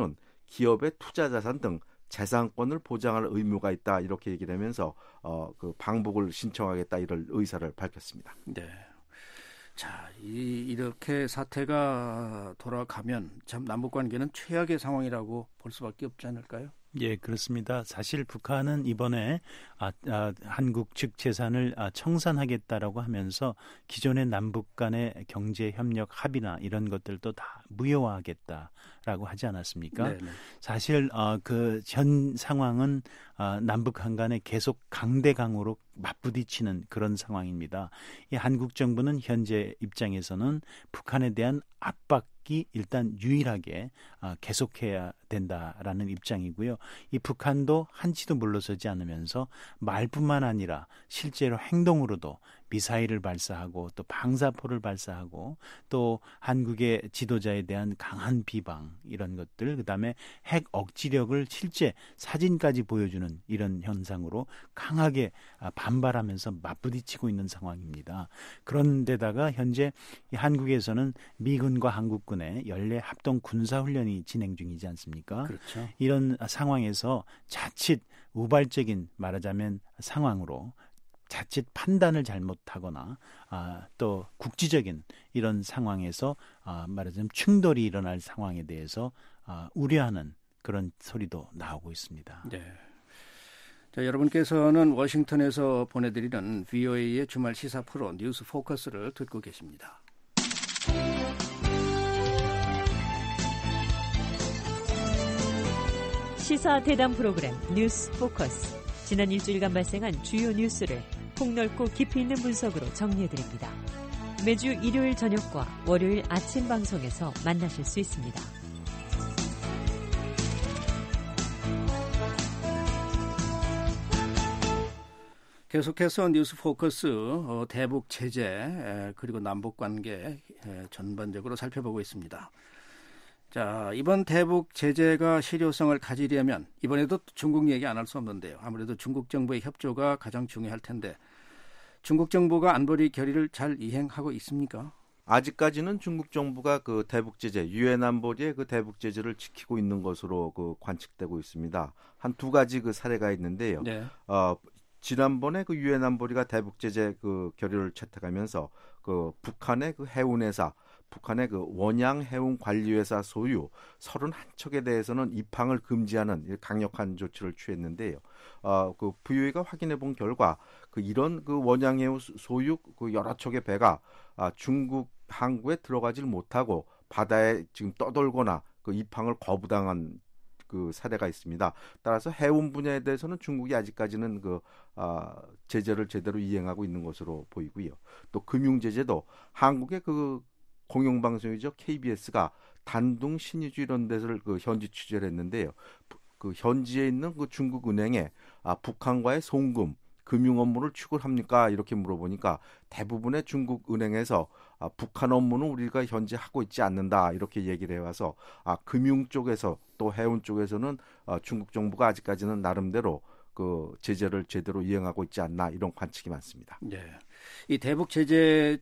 기업의 투자 자산 등 재산권을 보장할 의무가 있다 이렇게 얘기를 하면서 어, 그 방북을 신청하겠다 이런 의사를 밝혔습니다. 네. 자, 이, 이렇게 사태가 돌아가면 참 남북 관계는 최악의 상황이라고 볼 수밖에 없지 않을까요? 예, 그렇습니다. 사실 북한은 이번에 아, 아, 한국 측 재산을 아, 청산하겠다라고 하면서 기존의 남북 간의 경제 협력 합의나 이런 것들도 다 무효화하겠다라고 하지 않았습니까? 네네. 사실 어, 그 현 상황은 어, 남북 한 간에 계속 강대강으로 맞부딪히는 그런 상황입니다. 이 한국 정부는 현재 입장에서는 북한에 대한 압박이 일단 유일하게 어, 계속해야 된다라는 입장이고요. 이 북한도 한치도 물러서지 않으면서 말뿐만 아니라 실제로 행동으로도 미사일을 발사하고 또 방사포를 발사하고 또 한국의 지도자에 대한 강한 비방 이런 것들 그다음에 핵 억지력을 실제 사진까지 보여주는 이런 현상으로 강하게 반발하면서 맞부딪히고 있는 상황입니다. 그런데다가 현재 한국에서는 미군과 한국군의 연례 합동 군사훈련이 진행 중이지 않습니까? 그렇죠. 이런 상황에서 자칫 우발적인 말하자면 상황으로 자칫 판단을 잘못하거나 아, 또 국지적인 이런 상황에서 아, 말하자면 충돌이 일어날 상황에 대해서 아, 우려하는 그런 소리도 나오고 있습니다. 네. 자, 여러분께서는 워싱턴에서 보내드리는 브이오에이의 주말 시사 프로 뉴스 포커스를 듣고 계십니다. 시사 대담 프로그램 뉴스 포커스. 지난 일주일간 발생한 주요 뉴스를 폭넓고 깊이 있는 분석으로 정리해드립니다. 매주 일요일 저녁과 월요일 아침 방송에서 만나실 수 있습니다. 계속해서 뉴스 포커스 어, 대북 제재 에, 그리고 남북 관계 에, 전반적으로 살펴보고 있습니다. 자, 이번 대북 제재가 실효성을 가지려면 이번에도 중국 얘기 안 할 수 없는데요. 아무래도 중국 정부의 협조가 가장 중요할 텐데 중국 정부가 안보리 결의를 잘 이행하고 있습니까? 아직까지는 중국 정부가 그 대북 제재, 유엔 안보리의 그 대북 제재를 지키고 있는 것으로 그 관측되고 있습니다. 한 두 가지 그 사례가 있는데요. 네. 어, 지난번에 그 유엔 안보리가 대북 제재 그 결의를 채택하면서 그 북한의 그 해운회사 북한의 그 원양 해운 관리회사 소유 서른한 척에 대해서는 입항을 금지하는 강력한 조치를 취했는데요. 어, 그 브이오에이가 확인해 본 결과 그 이런 그 원양 해운 소유 그 여러 척의 배가 아, 중국 항구에 들어가질 못하고 바다에 지금 떠돌거나 그 입항을 거부당한 그 사례가 있습니다. 따라서 해운 분야에 대해서는 중국이 아직까지는 그 아, 제재를 제대로 이행하고 있는 것으로 보이고요. 또 금융 제재도 한국의 그 공영방송이죠. 케이비에스가 단둥 신의주 이런 데서를 그 현지 취재를 했는데요. 그 현지에 있는 그 중국 은행에 아, 북한과의 송금 금융 업무를 추구합니까? 이렇게 물어보니까 대부분의 중국 은행에서 아, 북한 업무는 우리가 현재 하고 있지 않는다 이렇게 얘기를 해와서 아, 금융 쪽에서 또 해운 쪽에서는 아, 중국 정부가 아직까지는 나름대로 그 제재를 제대로 이행하고 있지 않나 이런 관측이 많습니다. 네, 이 대북 제재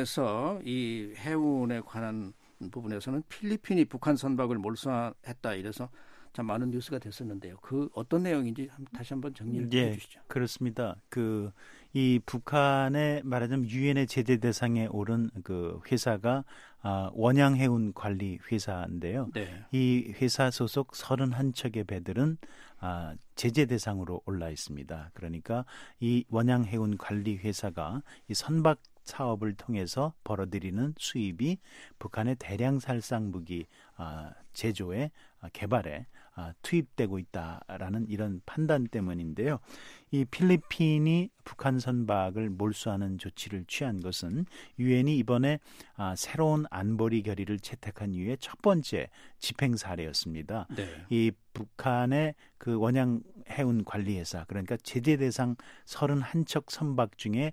중에서 이 해운에 관한 부분에서는 필리핀이 북한 선박을 몰수했다 이래서 참 많은 뉴스가 됐었는데요. 그 어떤 내용인지 다시 한번 정리를 예, 해주시죠. 그렇습니다. 그 이 북한의 말하자면 유엔의 제재 대상에 오른 그 회사가 아, 원양해운 관리 회사인데요. 네. 이 회사 소속 서른한 척의 배들은 아, 제재 대상으로 올라 있습니다. 그러니까 이 원양해운 관리 회사가 이 선박 사업을 통해서 벌어들이는 수입이 북한의 대량 살상 무기 아, 제조에 아, 개발에 아, 투입되고 있다라는 이런 판단 때문인데요. 이 필리핀이 북한 선박을 몰수하는 조치를 취한 것은 유엔이 이번에 아, 새로운 안보리 결의를 채택한 이후에 첫 번째 집행 사례였습니다. 네. 이 북한의 그 원양 해운 관리회사 그러니까 제재 대상 서른한 척 선박 중에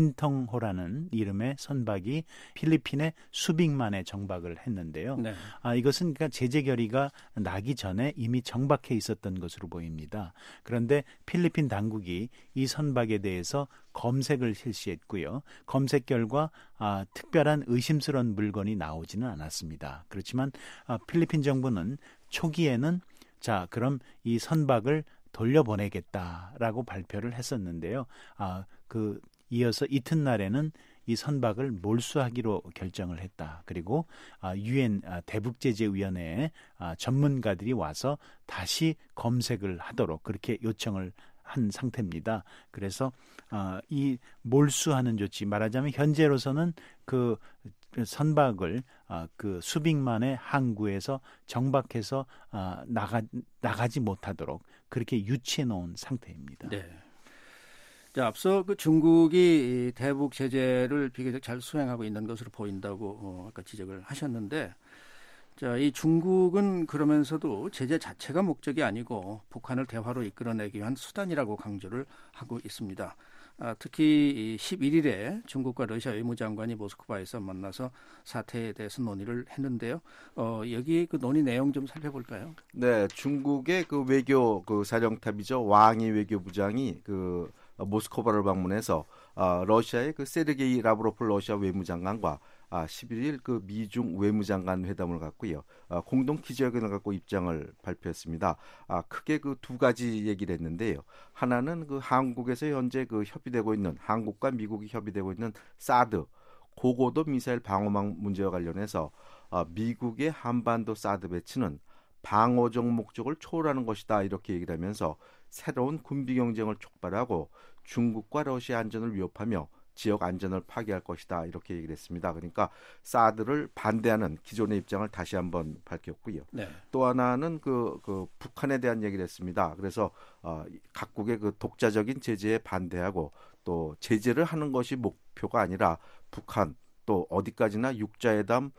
진텅호라는 이름의 선박이 필리핀의 수빅만에 정박을 했는데요. 네. 아, 이것은 그러니까 제재 결의가 나기 전에 이미 정박해 있었던 것으로 보입니다. 그런데 필리핀 당국이 이 선박에 대해서 검색을 실시했고요. 검색 결과 아, 특별한 의심스러운 물건이 나오지는 않았습니다. 그렇지만 아, 필리핀 정부는 초기에는 자, 그럼 이 선박을 돌려보내겠다라고 발표를 했었는데요. 아, 그 이어서 이튿날에는 이 선박을 몰수하기로 결정을 했다. 그리고 유엔 대북제재위원회에 전문가들이 와서 다시 검색을 하도록 그렇게 요청을 한 상태입니다. 그래서 이 몰수하는 조치, 말하자면 현재로서는 그 선박을 그 수빅만의 항구에서 정박해서 나가 나가지 못하도록 그렇게 유치해 놓은 상태입니다. 네. 자, 앞서 그 중국이 대북 제재를 비교적 잘 수행하고 있는 것으로 보인다고 어, 아까 지적을 하셨는데, 자, 이 중국은 그러면서도 제재 자체가 목적이 아니고 북한을 대화로 이끌어내기 위한 수단이라고 강조를 하고 있습니다. 아, 특히 십일 일에 중국과 러시아 외무장관이 모스크바에서 만나서 사태에 대해서 논의를 했는데요. 어, 여기 그 논의 내용 좀 살펴볼까요? 네, 중국의 그 외교 그 사령탑이죠. 왕이 외교부장이 그 모스크바를 방문해서 어, 러시아의 그 세르게이 라브로프 러시아 외무장관과 아, 십일 일 그 미중 외무장관 회담을 갖고요. 아, 공동 기자회견을 갖고 입장을 발표했습니다. 아, 크게 그 두 가지 얘기를 했는데요. 하나는 그 한국에서 현재 그 협의되고 있는 한국과 미국이 협의되고 있는 사드 고고도 미사일 방어망 문제와 관련해서 아, 미국의 한반도 사드 배치는 방어적 목적을 초월하는 것이다 이렇게 얘기를 하면서 새로운 군비 경쟁을 촉발하고 중국과 러시아 안전을 위협하며 지역 안전을 파괴할 것이다 이렇게 얘기를 했습니다. 그러니까 사드를 반대하는 기존의 입장을 다시 한번 밝혔고요. 네. 또 하나는 그, 그 북한에 대한 얘기를 했습니다. 그래서 어, 각국의 그 독자적인 제재에 반대하고 또 제재를 하는 것이 목표가 아니라 북한 또 어디까지나 육자회담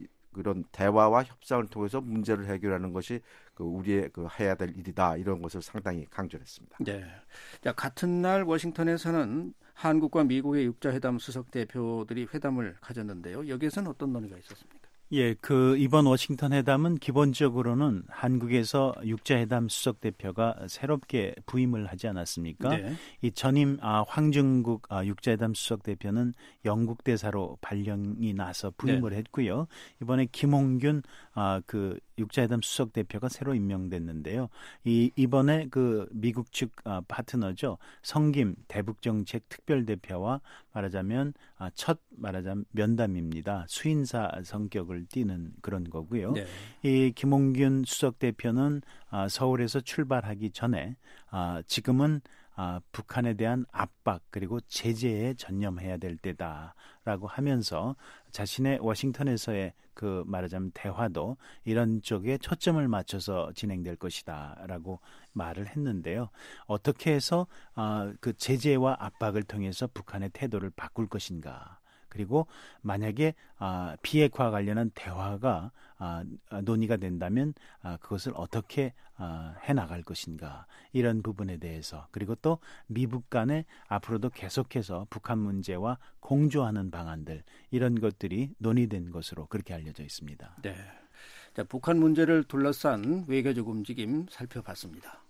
그런 대화와 협상을 통해서 문제를 해결하는 것이 그 우리의 그 해야 될 일이다 이런 것을 상당히 강조했습니다. 네. 자, 같은 날 워싱턴에서는 한국과 미국의 육자회담 수석 대표들이 회담을 가졌는데요. 여기에서는 어떤 논의가 있었습니까? 예, 그 이번 워싱턴 회담은 기본적으로는 한국에서 육자회담 수석 대표가 새롭게 부임을 하지 않았습니까? 네. 이 전임 아, 황중국 아, 육자회담 수석 대표는 영국 대사로 발령이 나서 부임을 네. 했고요. 이번에 김홍균 아, 그 육자회담 수석 대표가 새로 임명됐는데요. 이 이번에 그 미국 측 아, 파트너죠. 성김 대북정책 특별대표와 말하자면 아, 첫 말하자면 면담입니다. 수인사 성격을 띠는 그런 거고요. 네. 이 김홍균 수석 대표는 아, 서울에서 출발하기 전에 아, 지금은 아, 북한에 대한 압박 그리고 제재에 전념해야 될 때다라고 하면서 자신의 워싱턴에서의 그 말하자면 대화도 이런 쪽에 초점을 맞춰서 진행될 것이다라고 말을 했는데요. 어떻게 해서 아, 그 제재와 압박을 통해서 북한의 태도를 바꿀 것인가? 그리고 만약에 아, 비핵화 관련한 대화가 아, 논의가 된다면 아, 그것을 어떻게 아, 해나갈 것인가 이런 부분에 대해서 그리고 또 미북 간에 앞으로도 계속해서 북한 문제와 공조하는 방안들 이런 것들이 논의된 것으로 그렇게 알려져 있습니다. 네. 자, 북한 문제를 둘러싼 외교적 움직임 살펴봤습니다.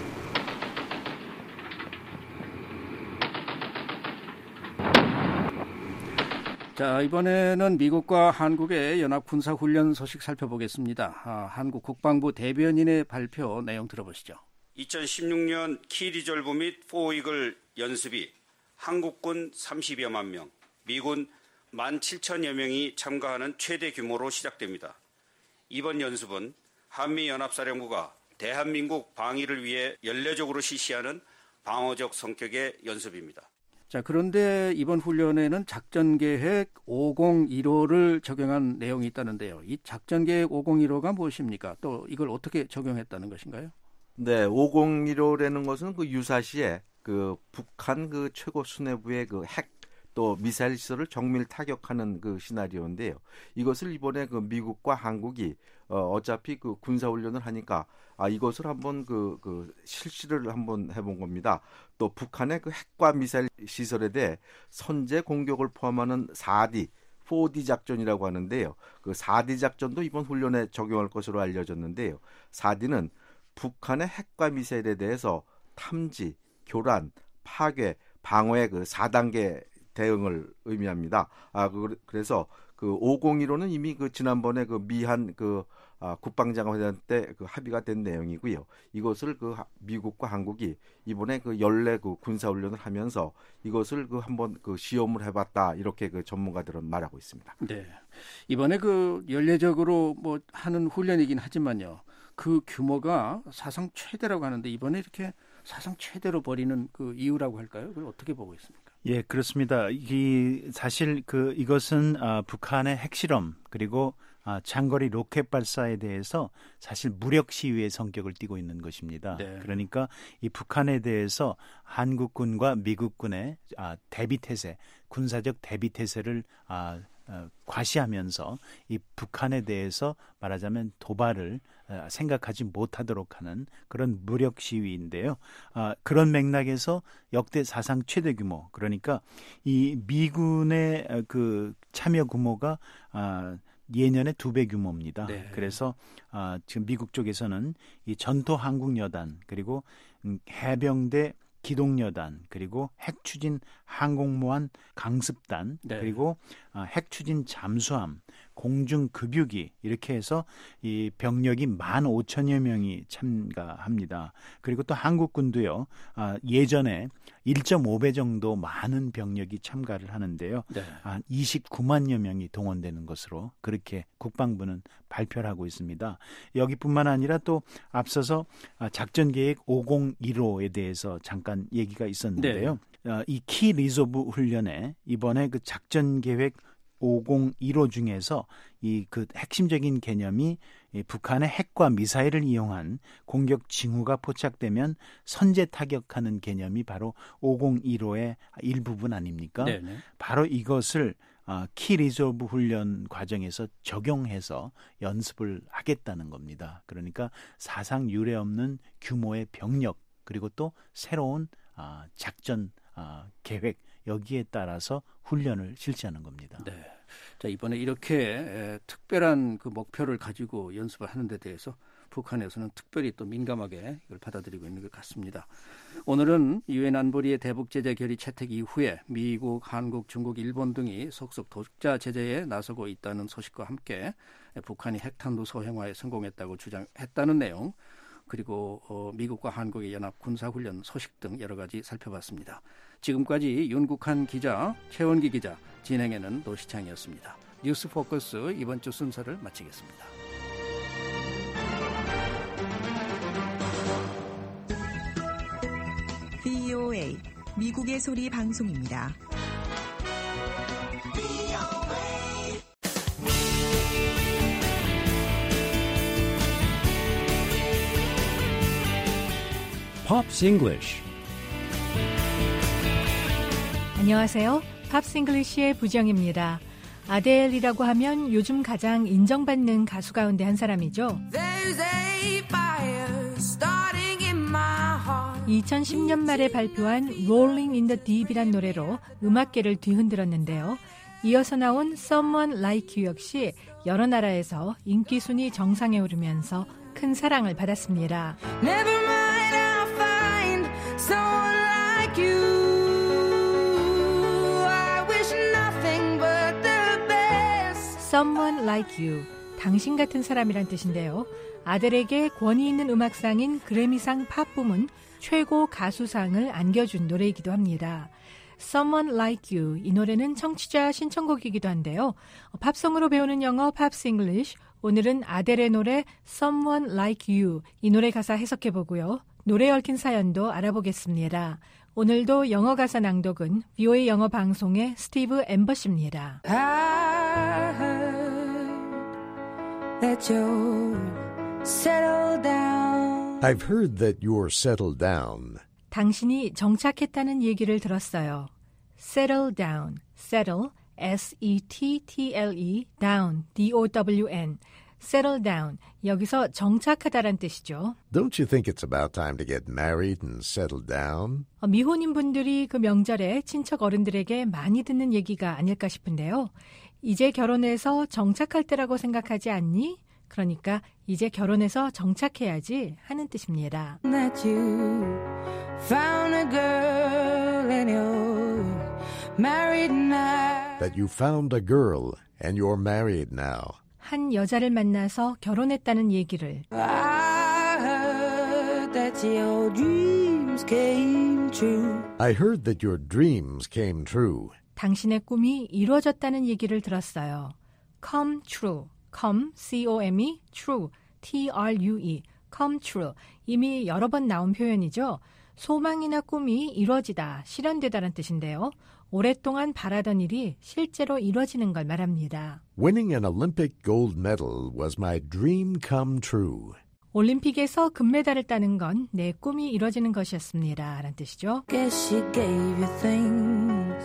자, 이번에는 미국과 한국의 연합 군사훈련 소식 살펴보겠습니다. 아, 한국 국방부 대변인의 발표 내용 들어보시죠. 이천십육 년 키리졸브 및 포이글 연습이 한국군 삼십여만 명, 미군 만 칠천여 명이 참가하는 최대 규모로 시작됩니다. 이번 연습은 한미연합사령부가 대한민국 방위를 위해 연례적으로 실시하는 방어적 성격의 연습입니다. 자, 그런데 이번 훈련에는 작전계획 오공일오를 적용한 내용이 있다는데요. 이 작전계획 오공일오가 무엇입니까? 또 이걸 어떻게 적용했다는 것인가요? 네, 오공일오라는 것은 그 유사시에 그 북한 그 최고 수뇌부의 그 핵 또 미사일 시설을 정밀 타격하는 그 시나리오인데요. 이것을 이번에 그 미국과 한국이 어, 어차피 그 군사훈련을 하니까 아, 이것을 한번 그, 그 실시를 한번 해본 겁니다. 또 북한의 그 핵과 미사일 시설에 대해 선제 공격을 포함하는 사 디, 사 디 작전이라고 하는데요. 그 사 디 작전도 이번 훈련에 적용할 것으로 알려졌는데요. 사 디는 북한의 핵과 미사일에 대해서 탐지, 교란, 파괴, 방어의 그 사 단계 대응을 의미합니다. 아, 그, 그래서 그 오공일오는 이미 그 지난번에 그 미한 그 아, 국방장관회담 때 그 합의가 된 내용이고요. 이것을 그 미국과 한국이 이번에 그 연례 그 군사훈련을 하면서 이것을 그 한번 그 시험을 해봤다 이렇게 그 전문가들은 말하고 있습니다. 네, 이번에 그 연례적으로 뭐 하는 훈련이긴 하지만요. 그 규모가 사상 최대라고 하는데 이번에 이렇게 사상 최대로 벌이는 그 이유라고 할까요? 그걸 어떻게 보고 있습니까? 예, 그렇습니다. 이 사실 그 이것은 아, 북한의 핵실험 그리고 아, 장거리 로켓 발사에 대해서 사실 무력 시위의 성격을 띠고 있는 것입니다. 네. 그러니까 이 북한에 대해서 한국군과 미국군의 아, 대비태세, 군사적 대비태세를 아, 어, 과시하면서 이 북한에 대해서 말하자면 도발을 어, 생각하지 못하도록 하는 그런 무력 시위인데요. 아, 그런 맥락에서 역대 사상 최대 규모, 그러니까 이 미군의 어, 그 참여 규모가 아, 예년의 두 배 규모입니다. 네. 그래서 아, 지금 미국 쪽에서는 이 전투 항공여단 그리고 음, 해병대 기동여단 그리고 핵추진 항공모함 강습단 네. 그리고 어, 핵추진 잠수함 공중급유기 이렇게 해서 이 병력이 만 오천여 명이 참가합니다. 그리고 또 한국군도요. 어, 예전에 일 점 오 배 정도 많은 병력이 참가를 하는데요. 네. 한 이십구만여 명이 동원되는 것으로 그렇게 국방부는 발표를 하고 있습니다. 여기뿐만 아니라 또 앞서서 작전계획 오공일오에 대해서 잠깐 얘기가 있었는데요. 네. 어, 이 키 리저브 훈련에 이번에 그 작전계획 오공일오 중에서 이 그 핵심적인 개념이 이 북한의 핵과 미사일을 이용한 공격 징후가 포착되면 선제 타격하는 개념이 바로 오공일오의 일부분 아닙니까? 네네. 바로 이것을 어, 키 리저브 훈련 과정에서 적용해서 연습을 하겠다는 겁니다. 그러니까 사상 유례 없는 규모의 병력 그리고 또 새로운 어, 작전 어, 계획 여기에 따라서 훈련을 실시하는 겁니다. 네. 자, 이번에 이렇게 에, 특별한 그 목표를 가지고 연습을 하는 데 대해서 북한에서는 특별히 또 민감하게 이걸 받아들이고 있는 것 같습니다. 오늘은 유엔 안보리의 대북 제재 결의 채택 이후에 미국, 한국, 중국, 일본 등이 속속 독자 제재에 나서고 있다는 소식과 함께 북한이 핵탄두 소형화에 성공했다고 주장했다는 내용 그리고 어, 미국과 한국의 연합 군사훈련 소식 등 여러 가지 살펴봤습니다. 지금까지 윤국한 기자, 최원기 기자, 진행에는 노시창이었습니다. 뉴스 포커스 이번 주 순서를 마치겠습니다. 브이오에이 미국의 소리 방송입니다. Pops English. 안녕하세요. 팝스 잉글리시의 부정입니다. 아델이라고 하면 요즘 가장 인정받는 가수 가운데 한 사람이죠. 이천십 년 말에 발표한 Rolling in the Deep이란 노래로 음악계를 뒤흔들었는데요. 이어서 나온 Someone Like You 역시 여러 나라에서 인기 순위 정상에 오르면서 큰 사랑을 받았습니다. Never mind, I'll find someone like you. I wish nothing but the best. Someone like you. 당신 같은 사람이란 뜻인데요. 아델에게 권위 있는 음악상인 그래미상 팝 부문 최고 가수상을 안겨준 노래이기도 합니다. Someone Like You. 이 노래는 청취자 신청곡이기도 한데요. 팝송으로 배우는 영어 팝스 잉글리쉬. 오늘은 아델의 노래 Someone Like You. 이 노래 가사 해석해보고요. 노래에 얽힌 사연도 알아보겠습니다. 오늘도 영어 가사 낭독은 브이오에이 영어 방송의 스티브 엠버씨입니다. I heard that you're settled down. I've heard that you're settled down. 당신이 정착했다는 얘기를 들었어요. Settle down. Settle, 에스 이 티 티 엘 이, down, 디 오 더블유 엔. Settle down. 여기서 정착하다란 뜻이죠. Don't you think it's about time to get married and settle down? 미혼인 분들이 그 명절에 친척 어른들에게 많이 듣는 얘기가 아닐까 싶은데요. 이제 결혼해서 정착할 때라고 생각하지 않니? 그러니까 이제 결혼해서 정착해야지 하는 뜻입니다. That you found a girl and you're married now. That you found a girl and you're married now. 한 여자를 만나서 결혼했다는 얘기를. I heard that your dreams came true. I heard that your dreams came true. 당신의 꿈이 이루어졌다는 얘기를 들었어요. Come true. Come, C-O-M-E, true, T-R-U-E, come true. 이미 여러 번 나온 표현이죠. 소망이나 꿈이 이루어지다, 실현되다는 뜻인데요. 오랫동안 바라던 일이 실제로 이루어지는 걸 말합니다. Winning an Olympic gold medal was my dream come true. 올림픽에서 금메달을 따는 건 내 꿈이 이루어지는 것이었습니다. 라는 뜻이죠. Guess she gave you things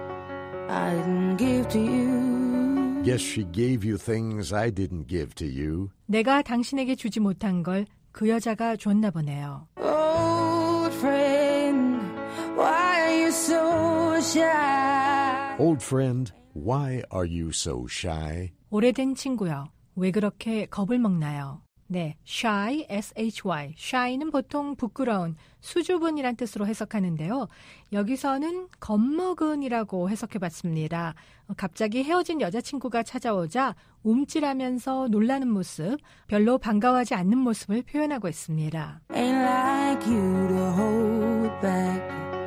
I didn't give to you. Guess she gave you things I didn't give to you. 내가 당신에게 주지 못한 걸 그 여자가 줬나 보네요. Old friend, why are you so shy? Old friend, why are you so shy? 오래된 친구요. 왜 그렇게 겁을 먹나요? 네, shy, S-H-Y. shy는 보통 부끄러운, 수줍은이란 뜻으로 해석하는데요. 여기서는 겁먹은이라고 해석해봤습니다. 갑자기 헤어진 여자친구가 찾아오자 움찔하면서 놀라는 모습, 별로 반가워하지 않는 모습을 표현하고 있습니다. Ain't like you to hold back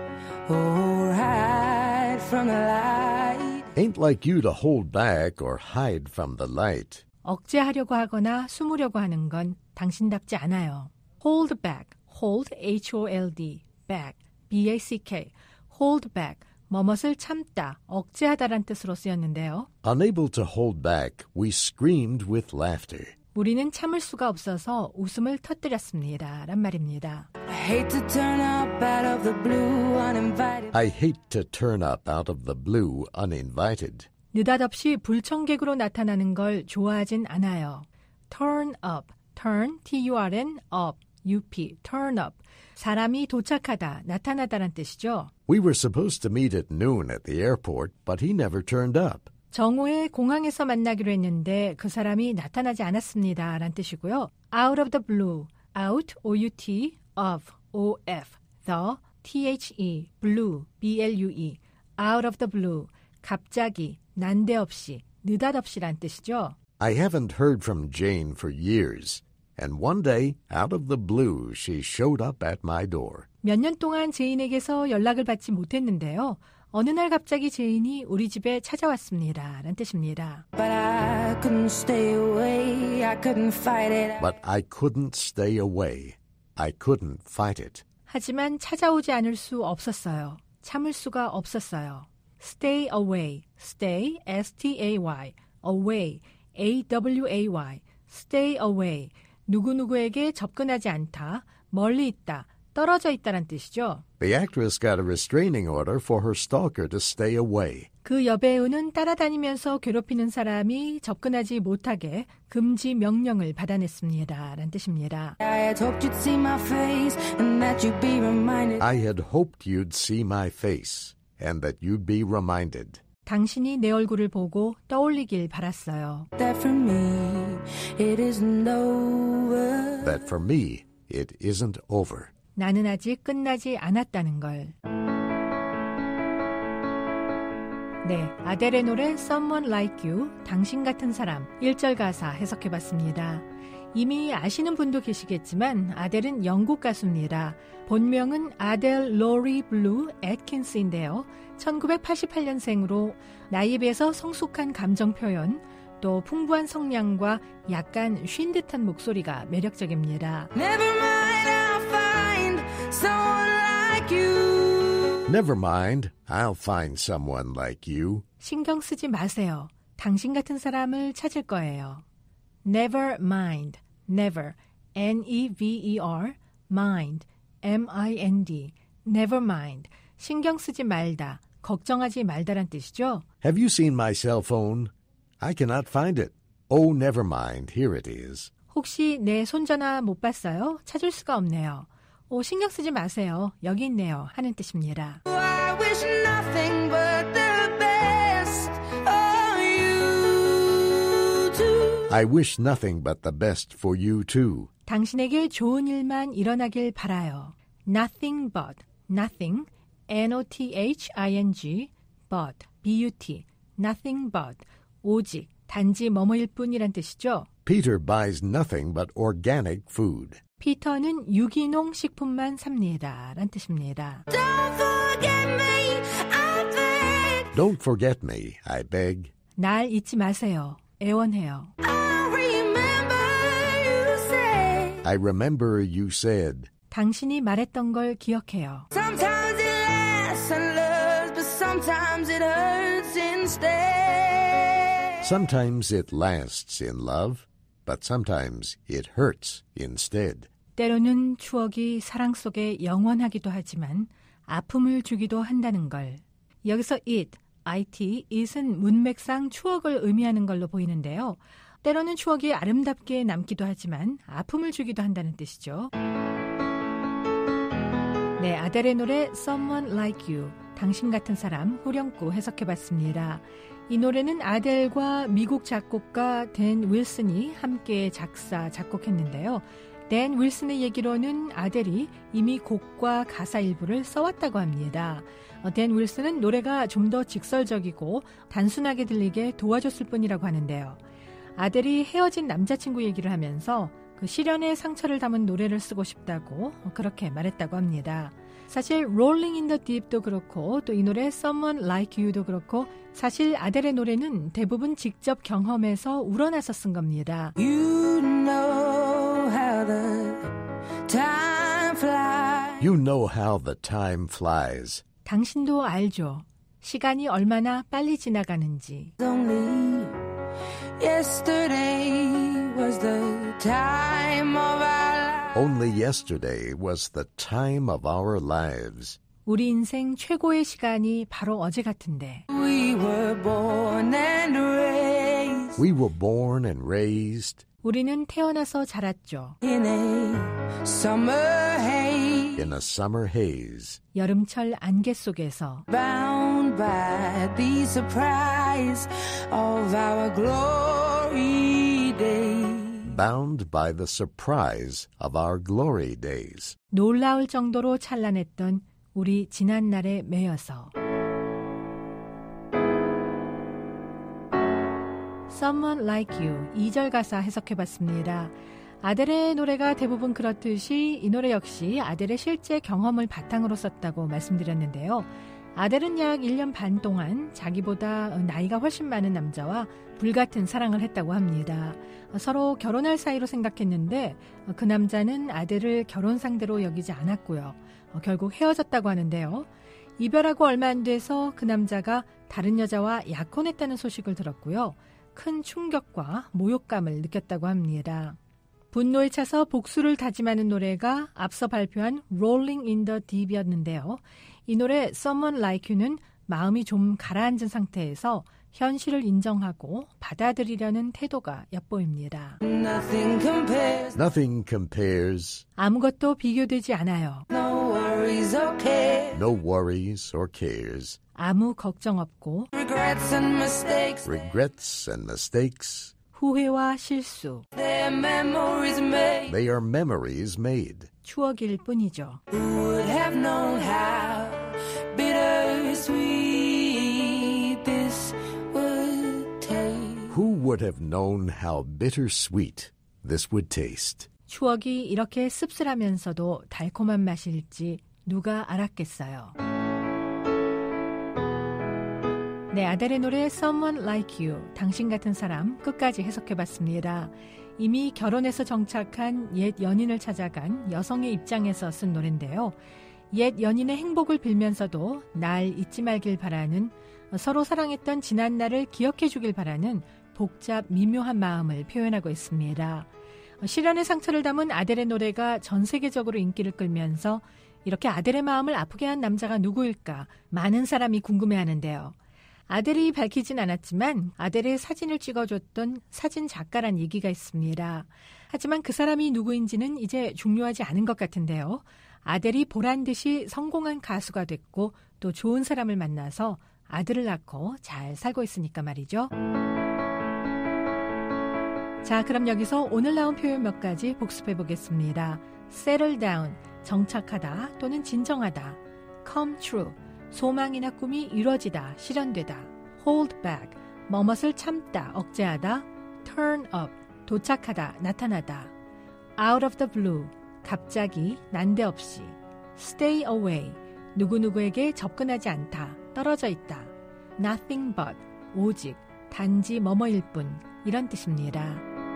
or hide from the light. Ain't like you to hold back or hide from the light. 억제하려고 하거나 숨으려고 하는 건 당신답지 않아요. hold back, hold, H-O-L-D, back, B-A-C-K, hold back, 뭐뭇을 참다, 억제하다란 뜻으로 쓰였는데요. Unable to hold back, we screamed with laughter. 우리는 참을 수가 없어서 웃음을 터뜨렸습니다. 란 말입니다. I hate to turn up out of the blue uninvited. I hate to turn up out of the blue uninvited. 느닷없이 불청객으로 나타나는 걸 좋아하진 않아요. turn up, turn, T-U-R-N, up, U-P, turn up. 사람이 도착하다, 나타나다란 뜻이죠. We were supposed to meet at noon at the airport, but he never turned up. 정오에 공항에서 만나기로 했는데 그 사람이 나타나지 않았습니다. 란 뜻이고요. out of the blue, out, O-U-T, of, O-F, the, T-H-E, blue, B-L-U-E, out of the blue, 갑자기, 난데없이, 느닷없이란 뜻이죠. I haven't heard from Jane for years, and one day, out of the blue, she showed up at my door. 몇 년 동안 제인에게서 연락을 받지 못했는데요. 어느 날 갑자기 제인이 우리 집에 찾아왔습니다. 란 뜻입니다. But I couldn't stay away. I couldn't fight it. But I couldn't stay away. I couldn't fight it. 하지만 찾아오지 않을 수 없었어요. 참을 수가 없었어요. Stay away, stay, S-T-A-Y, away, A-W-A-Y, stay away, 누구누구에게 접근하지 않다, 멀리 있다, 떨어져 있다란 뜻이죠. The actress got a restraining order for her stalker to stay away. 그 여배우는 따라다니면서 괴롭히는 사람이 접근하지 못하게 금지 명령을 받아냈습니다. 란 뜻입니다. I had hoped you'd see my face and that you'd be reminded. I had hoped you'd see my face. And that you'd be reminded. 당신이 내 얼굴을 보고 떠올리길 바랐어요. That for me, it isn't over. That for me, it isn't over. 나는 아직 끝나지 않았다는 걸. 네, 아델의 노래 Someone Like You, 당신 같은 사람, 일 절 가사 해석해봤습니다. 이미 아시는 분도 계시겠지만 아델은 영국 가수입니다. 본명은 아델 로리 블루 애킨스인데요. 천구백팔십팔 년생으로 나이에 비해서 성숙한 감정 표현, 또 풍부한 성량과 약간 쉰 듯한 목소리가 매력적입니다. Never mind, I'll find someone like you. Never mind, I'll find someone like you. 신경 쓰지 마세요. 당신 같은 사람을 찾을 거예요. Never mind, never, N-E-V-E-R, mind, M-I-N-D, never mind, 신경 쓰지 말다, 걱정하지 말다란 뜻이죠. Have you seen my cell phone? I cannot find it. Oh, never mind, here it is. 혹시 내 손전화 못 봤어요? 찾을 수가 없네요. 오, 신경 쓰지 마세요. 여기 있네요. 하는 뜻입니다. I wish nothing but the best for you too. I wish nothing but the best for you too. 당신에게 좋은 일만 일어나길 바라요. Nothing but, nothing, N-O-T-H-I-N-G, but, B-U-T, nothing but, 오직, 단지 뭐뭐일 뿐이란 뜻이죠. Peter buys nothing but organic food. 피터는 유기농 식품만 삽니다. 란 뜻입니다. Don't forget me, I beg. Don't forget me, I beg. 날 잊지 마세요. 애원해요. I remember you said. I remember you said. 당신이 말했던 걸 기억해요. Sometimes it lasts and loves, but sometimes it hurts instead. Sometimes it lasts in love, but sometimes it hurts instead. 때로는 추억이 사랑 속에 영원하기도 하지만 아픔을 주기도 한다는 걸. 여기서 it, it, it은 문맥상 추억을 의미하는 걸로 보이는데요. 때로는 추억이 아름답게 남기도 하지만 아픔을 주기도 한다는 뜻이죠. 네, 아델의 노래 Someone Like You, 당신 같은 사람 후렴구 해석해봤습니다. 이 노래는 아델과 미국 작곡가 댄 윌슨이 함께 작사, 작곡했는데요. 댄 윌슨의 얘기로는 아델이 이미 곡과 가사 일부를 써왔다고 합니다. 댄 윌슨은 노래가 좀 더 직설적이고 단순하게 들리게 도와줬을 뿐이라고 하는데요. 아델이 헤어진 남자친구 얘기를 하면서 그 시련의 상처를 담은 노래를 쓰고 싶다고 그렇게 말했다고 합니다. 사실 Rolling in the Deep도 그렇고 또 이 노래 Someone Like You도 그렇고 사실 아델의 노래는 대부분 직접 경험해서 우러나서 쓴 겁니다. You know how the time flies. You know how the time flies. 당신도 알죠. 시간이 얼마나 빨리 지나가는지. Only yesterday was the time of our lives. Only yesterday was the time of our lives. 우리 인생 최고의 시간이 바로 어제 같은데. We were born and raised. We were born and raised. 우리는 태어나서 자랐죠. In a summer haze. In a summer haze. 여름철 안개 속에서. Bound by the surprise of our glory days. Bound by the surprise of our glory days. 놀라울 정도로 찬란했던 우리 지난 날에 매여서. Someone Like You 이 절 가사 해석해봤습니다. 아델의 노래가 대부분 그렇듯이 이 노래 역시 아델의 실제 경험을 바탕으로 썼다고 말씀드렸는데요. 아델은 약 일 년 반 동안 자기보다 나이가 훨씬 많은 남자와 불같은 사랑을 했다고 합니다. 서로 결혼할 사이로 생각했는데 그 남자는 아델을 결혼 상대로 여기지 않았고요. 결국 헤어졌다고 하는데요. 이별하고 얼마 안 돼서 그 남자가 다른 여자와 약혼했다는 소식을 들었고요. 큰 충격과 모욕감을 느꼈다고 합니다. 분노에 차서 복수를 다짐하는 노래가 앞서 발표한 Rolling in the Deep이었는데요. 이 노래 Someone Like You는 마음이 좀 가라앉은 상태에서 현실을 인정하고 받아들이려는 태도가 엿보입니다. Nothing compares. Nothing compares. 아무것도 비교되지 않아요. No worries or cares. No worries or cares. 아무 걱정 없고 Regrets and mistakes. Regrets and mistakes. 후회와 실수. They're memories made. They are memories made. 추억일 뿐이죠. Who would have known how bittersweet this would taste? Who would have known how bittersweet this would taste? 추억이 이렇게 씁쓸하면서도 달콤한 맛일지 누가 알았겠어요. 네, 아델의 노래 Someone Like You, 당신 같은 사람 끝까지 해석해봤습니다. 이미 결혼해서 정착한 옛 연인을 찾아간 여성의 입장에서 쓴 노래인데요. 옛 연인의 행복을 빌면서도 날 잊지 말길 바라는, 서로 사랑했던 지난 날을 기억해 주길 바라는 복잡 미묘한 마음을 표현하고 있습니다. 시련의 상처를 담은 아델의 노래가 전 세계적으로 인기를 끌면서 이렇게 아델의 마음을 아프게 한 남자가 누구일까 많은 사람이 궁금해하는데요. 아델이 밝히진 않았지만 아델의 사진을 찍어줬던 사진 작가란 얘기가 있습니다. 하지만 그 사람이 누구인지는 이제 중요하지 않은 것 같은데요. 아델이 보란 듯이 성공한 가수가 됐고 또 좋은 사람을 만나서 아들을 낳고 잘 살고 있으니까 말이죠. 자, 그럼 여기서 오늘 나온 표현 몇 가지 복습해 보겠습니다. settle down, 정착하다 또는 진정하다. come true, 소망이나 꿈이 이루어지다, 실현되다. hold back, 뭐뭇을 참다, 억제하다. turn up, 도착하다, 나타나다. out of the blue, 갑자기, 난데없이. stay away, 누구누구에게 접근하지 않다, 떨어져 있다. nothing but, 오직, 단지 뭐뭐일 뿐, 이런 뜻입니다.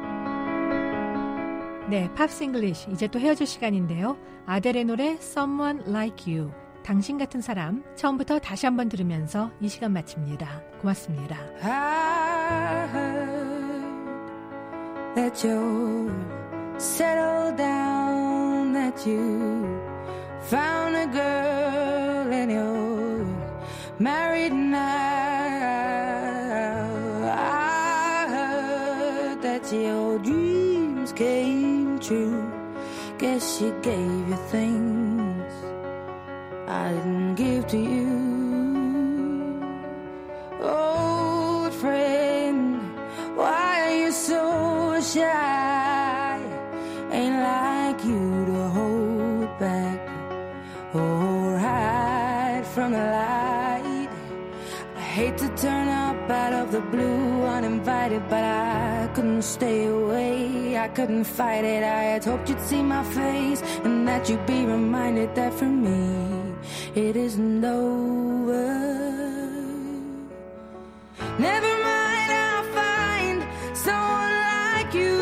네, 팝스 잉글리쉬 이제 또 헤어질 시간인데요. 아델의 노래 Someone Like You, 당신 같은 사람, 처음부터 다시 한번 들으면서 이 시간 마칩니다. 고맙습니다. I heard that you're settled down, that you found a girl and you're married now. I heard that your dreams came true. Guess she gave you things I didn't give to you. Old friend, why are you so shy? Ain't like you to hold back or hide from the light. I hate to turn up out of the blue uninvited, but I couldn't stay away, I couldn't fight it. I had hoped you'd see my face and that you'd be reminded that for me it isn't over. Never mind, I'll find someone like you.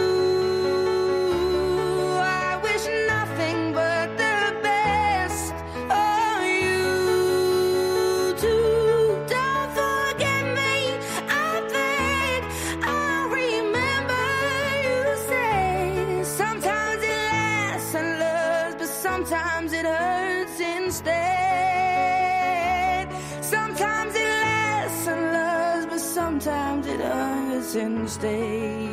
I wish nothing but the best for you too. Don't forget me, I beg. I remember you say sometimes it lasts and loves, but sometimes it hurts instead. Sometimes it lasts and loves, but sometimes it hurts instead.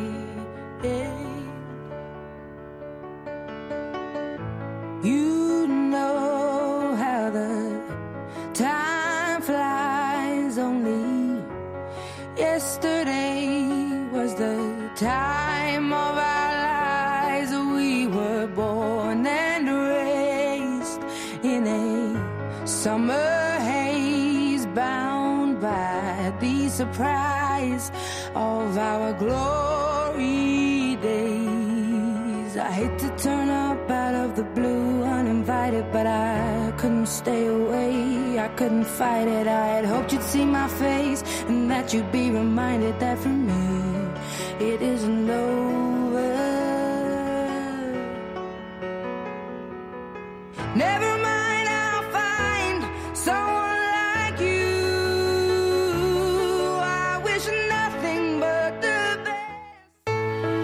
You know how the time flies. Only yesterday was the time of our lives. We were born and raised in a summer haze, bound by the surprise of our glory days. I hate to turn up out of the blue uninvited, but I couldn't stay away, I couldn't fight it. I had hoped you'd see my face and that you'd be reminded that for me it isn't over. Never mind, I'll find someone like you. I wish nothing but the best.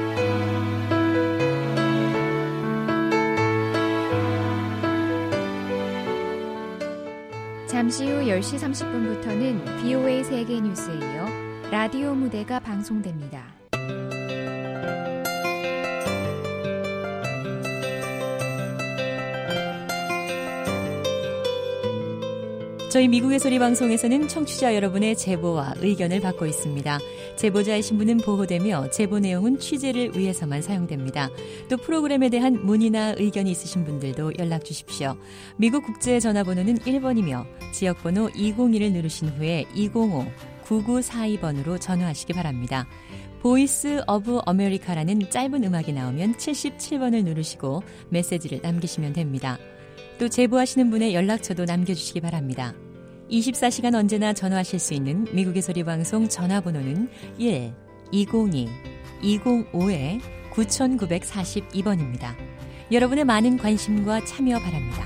잠시 후 열 시 삼십 분부터는 비오에이 세계 뉴스에 이어 라디오 무대가 방송됩니다. 저희 미국의 소리 방송에서는 청취자 여러분의 제보와 의견을 받고 있습니다. 제보자의 신분은 보호되며 제보 내용은 취재를 위해서만 사용됩니다. 또 프로그램에 대한 문의나 의견이 있으신 분들도 연락 주십시오. 미국 국제 전화번호는 일 번이며 지역번호 이공일을 누르신 후에 이공오 구구사이 번으로 전화하시기 바랍니다. 보이스 오브 아메리카라는 짧은 음악이 나오면 칠십칠 번을 누르시고 메시지를 남기시면 됩니다. 또 제보하시는 분의 연락처도 남겨주시기 바랍니다. 이십사 시간 언제나 전화하실 수 있는 미국의 소리 방송 전화번호는 일 이공이 이공오 구구사이 번입니다. 여러분의 많은 관심과 참여 바랍니다.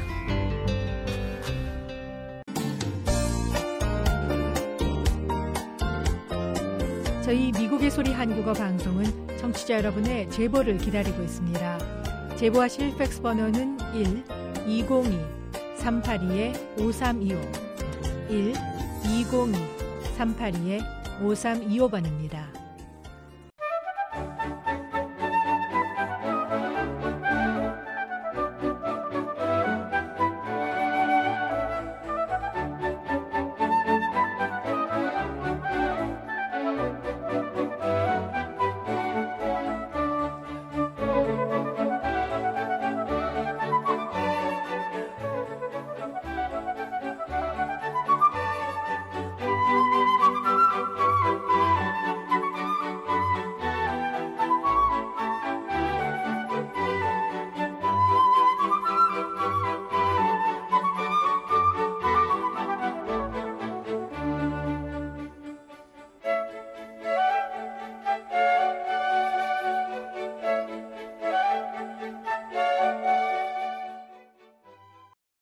저희 미국의 소리 한국어 방송은 청취자 여러분의 제보를 기다리고 있습니다. 제보하실 팩스 번호는 일 이공이 삼팔이 오삼이오 일 이공이 삼팔이 오삼이오 번입니다.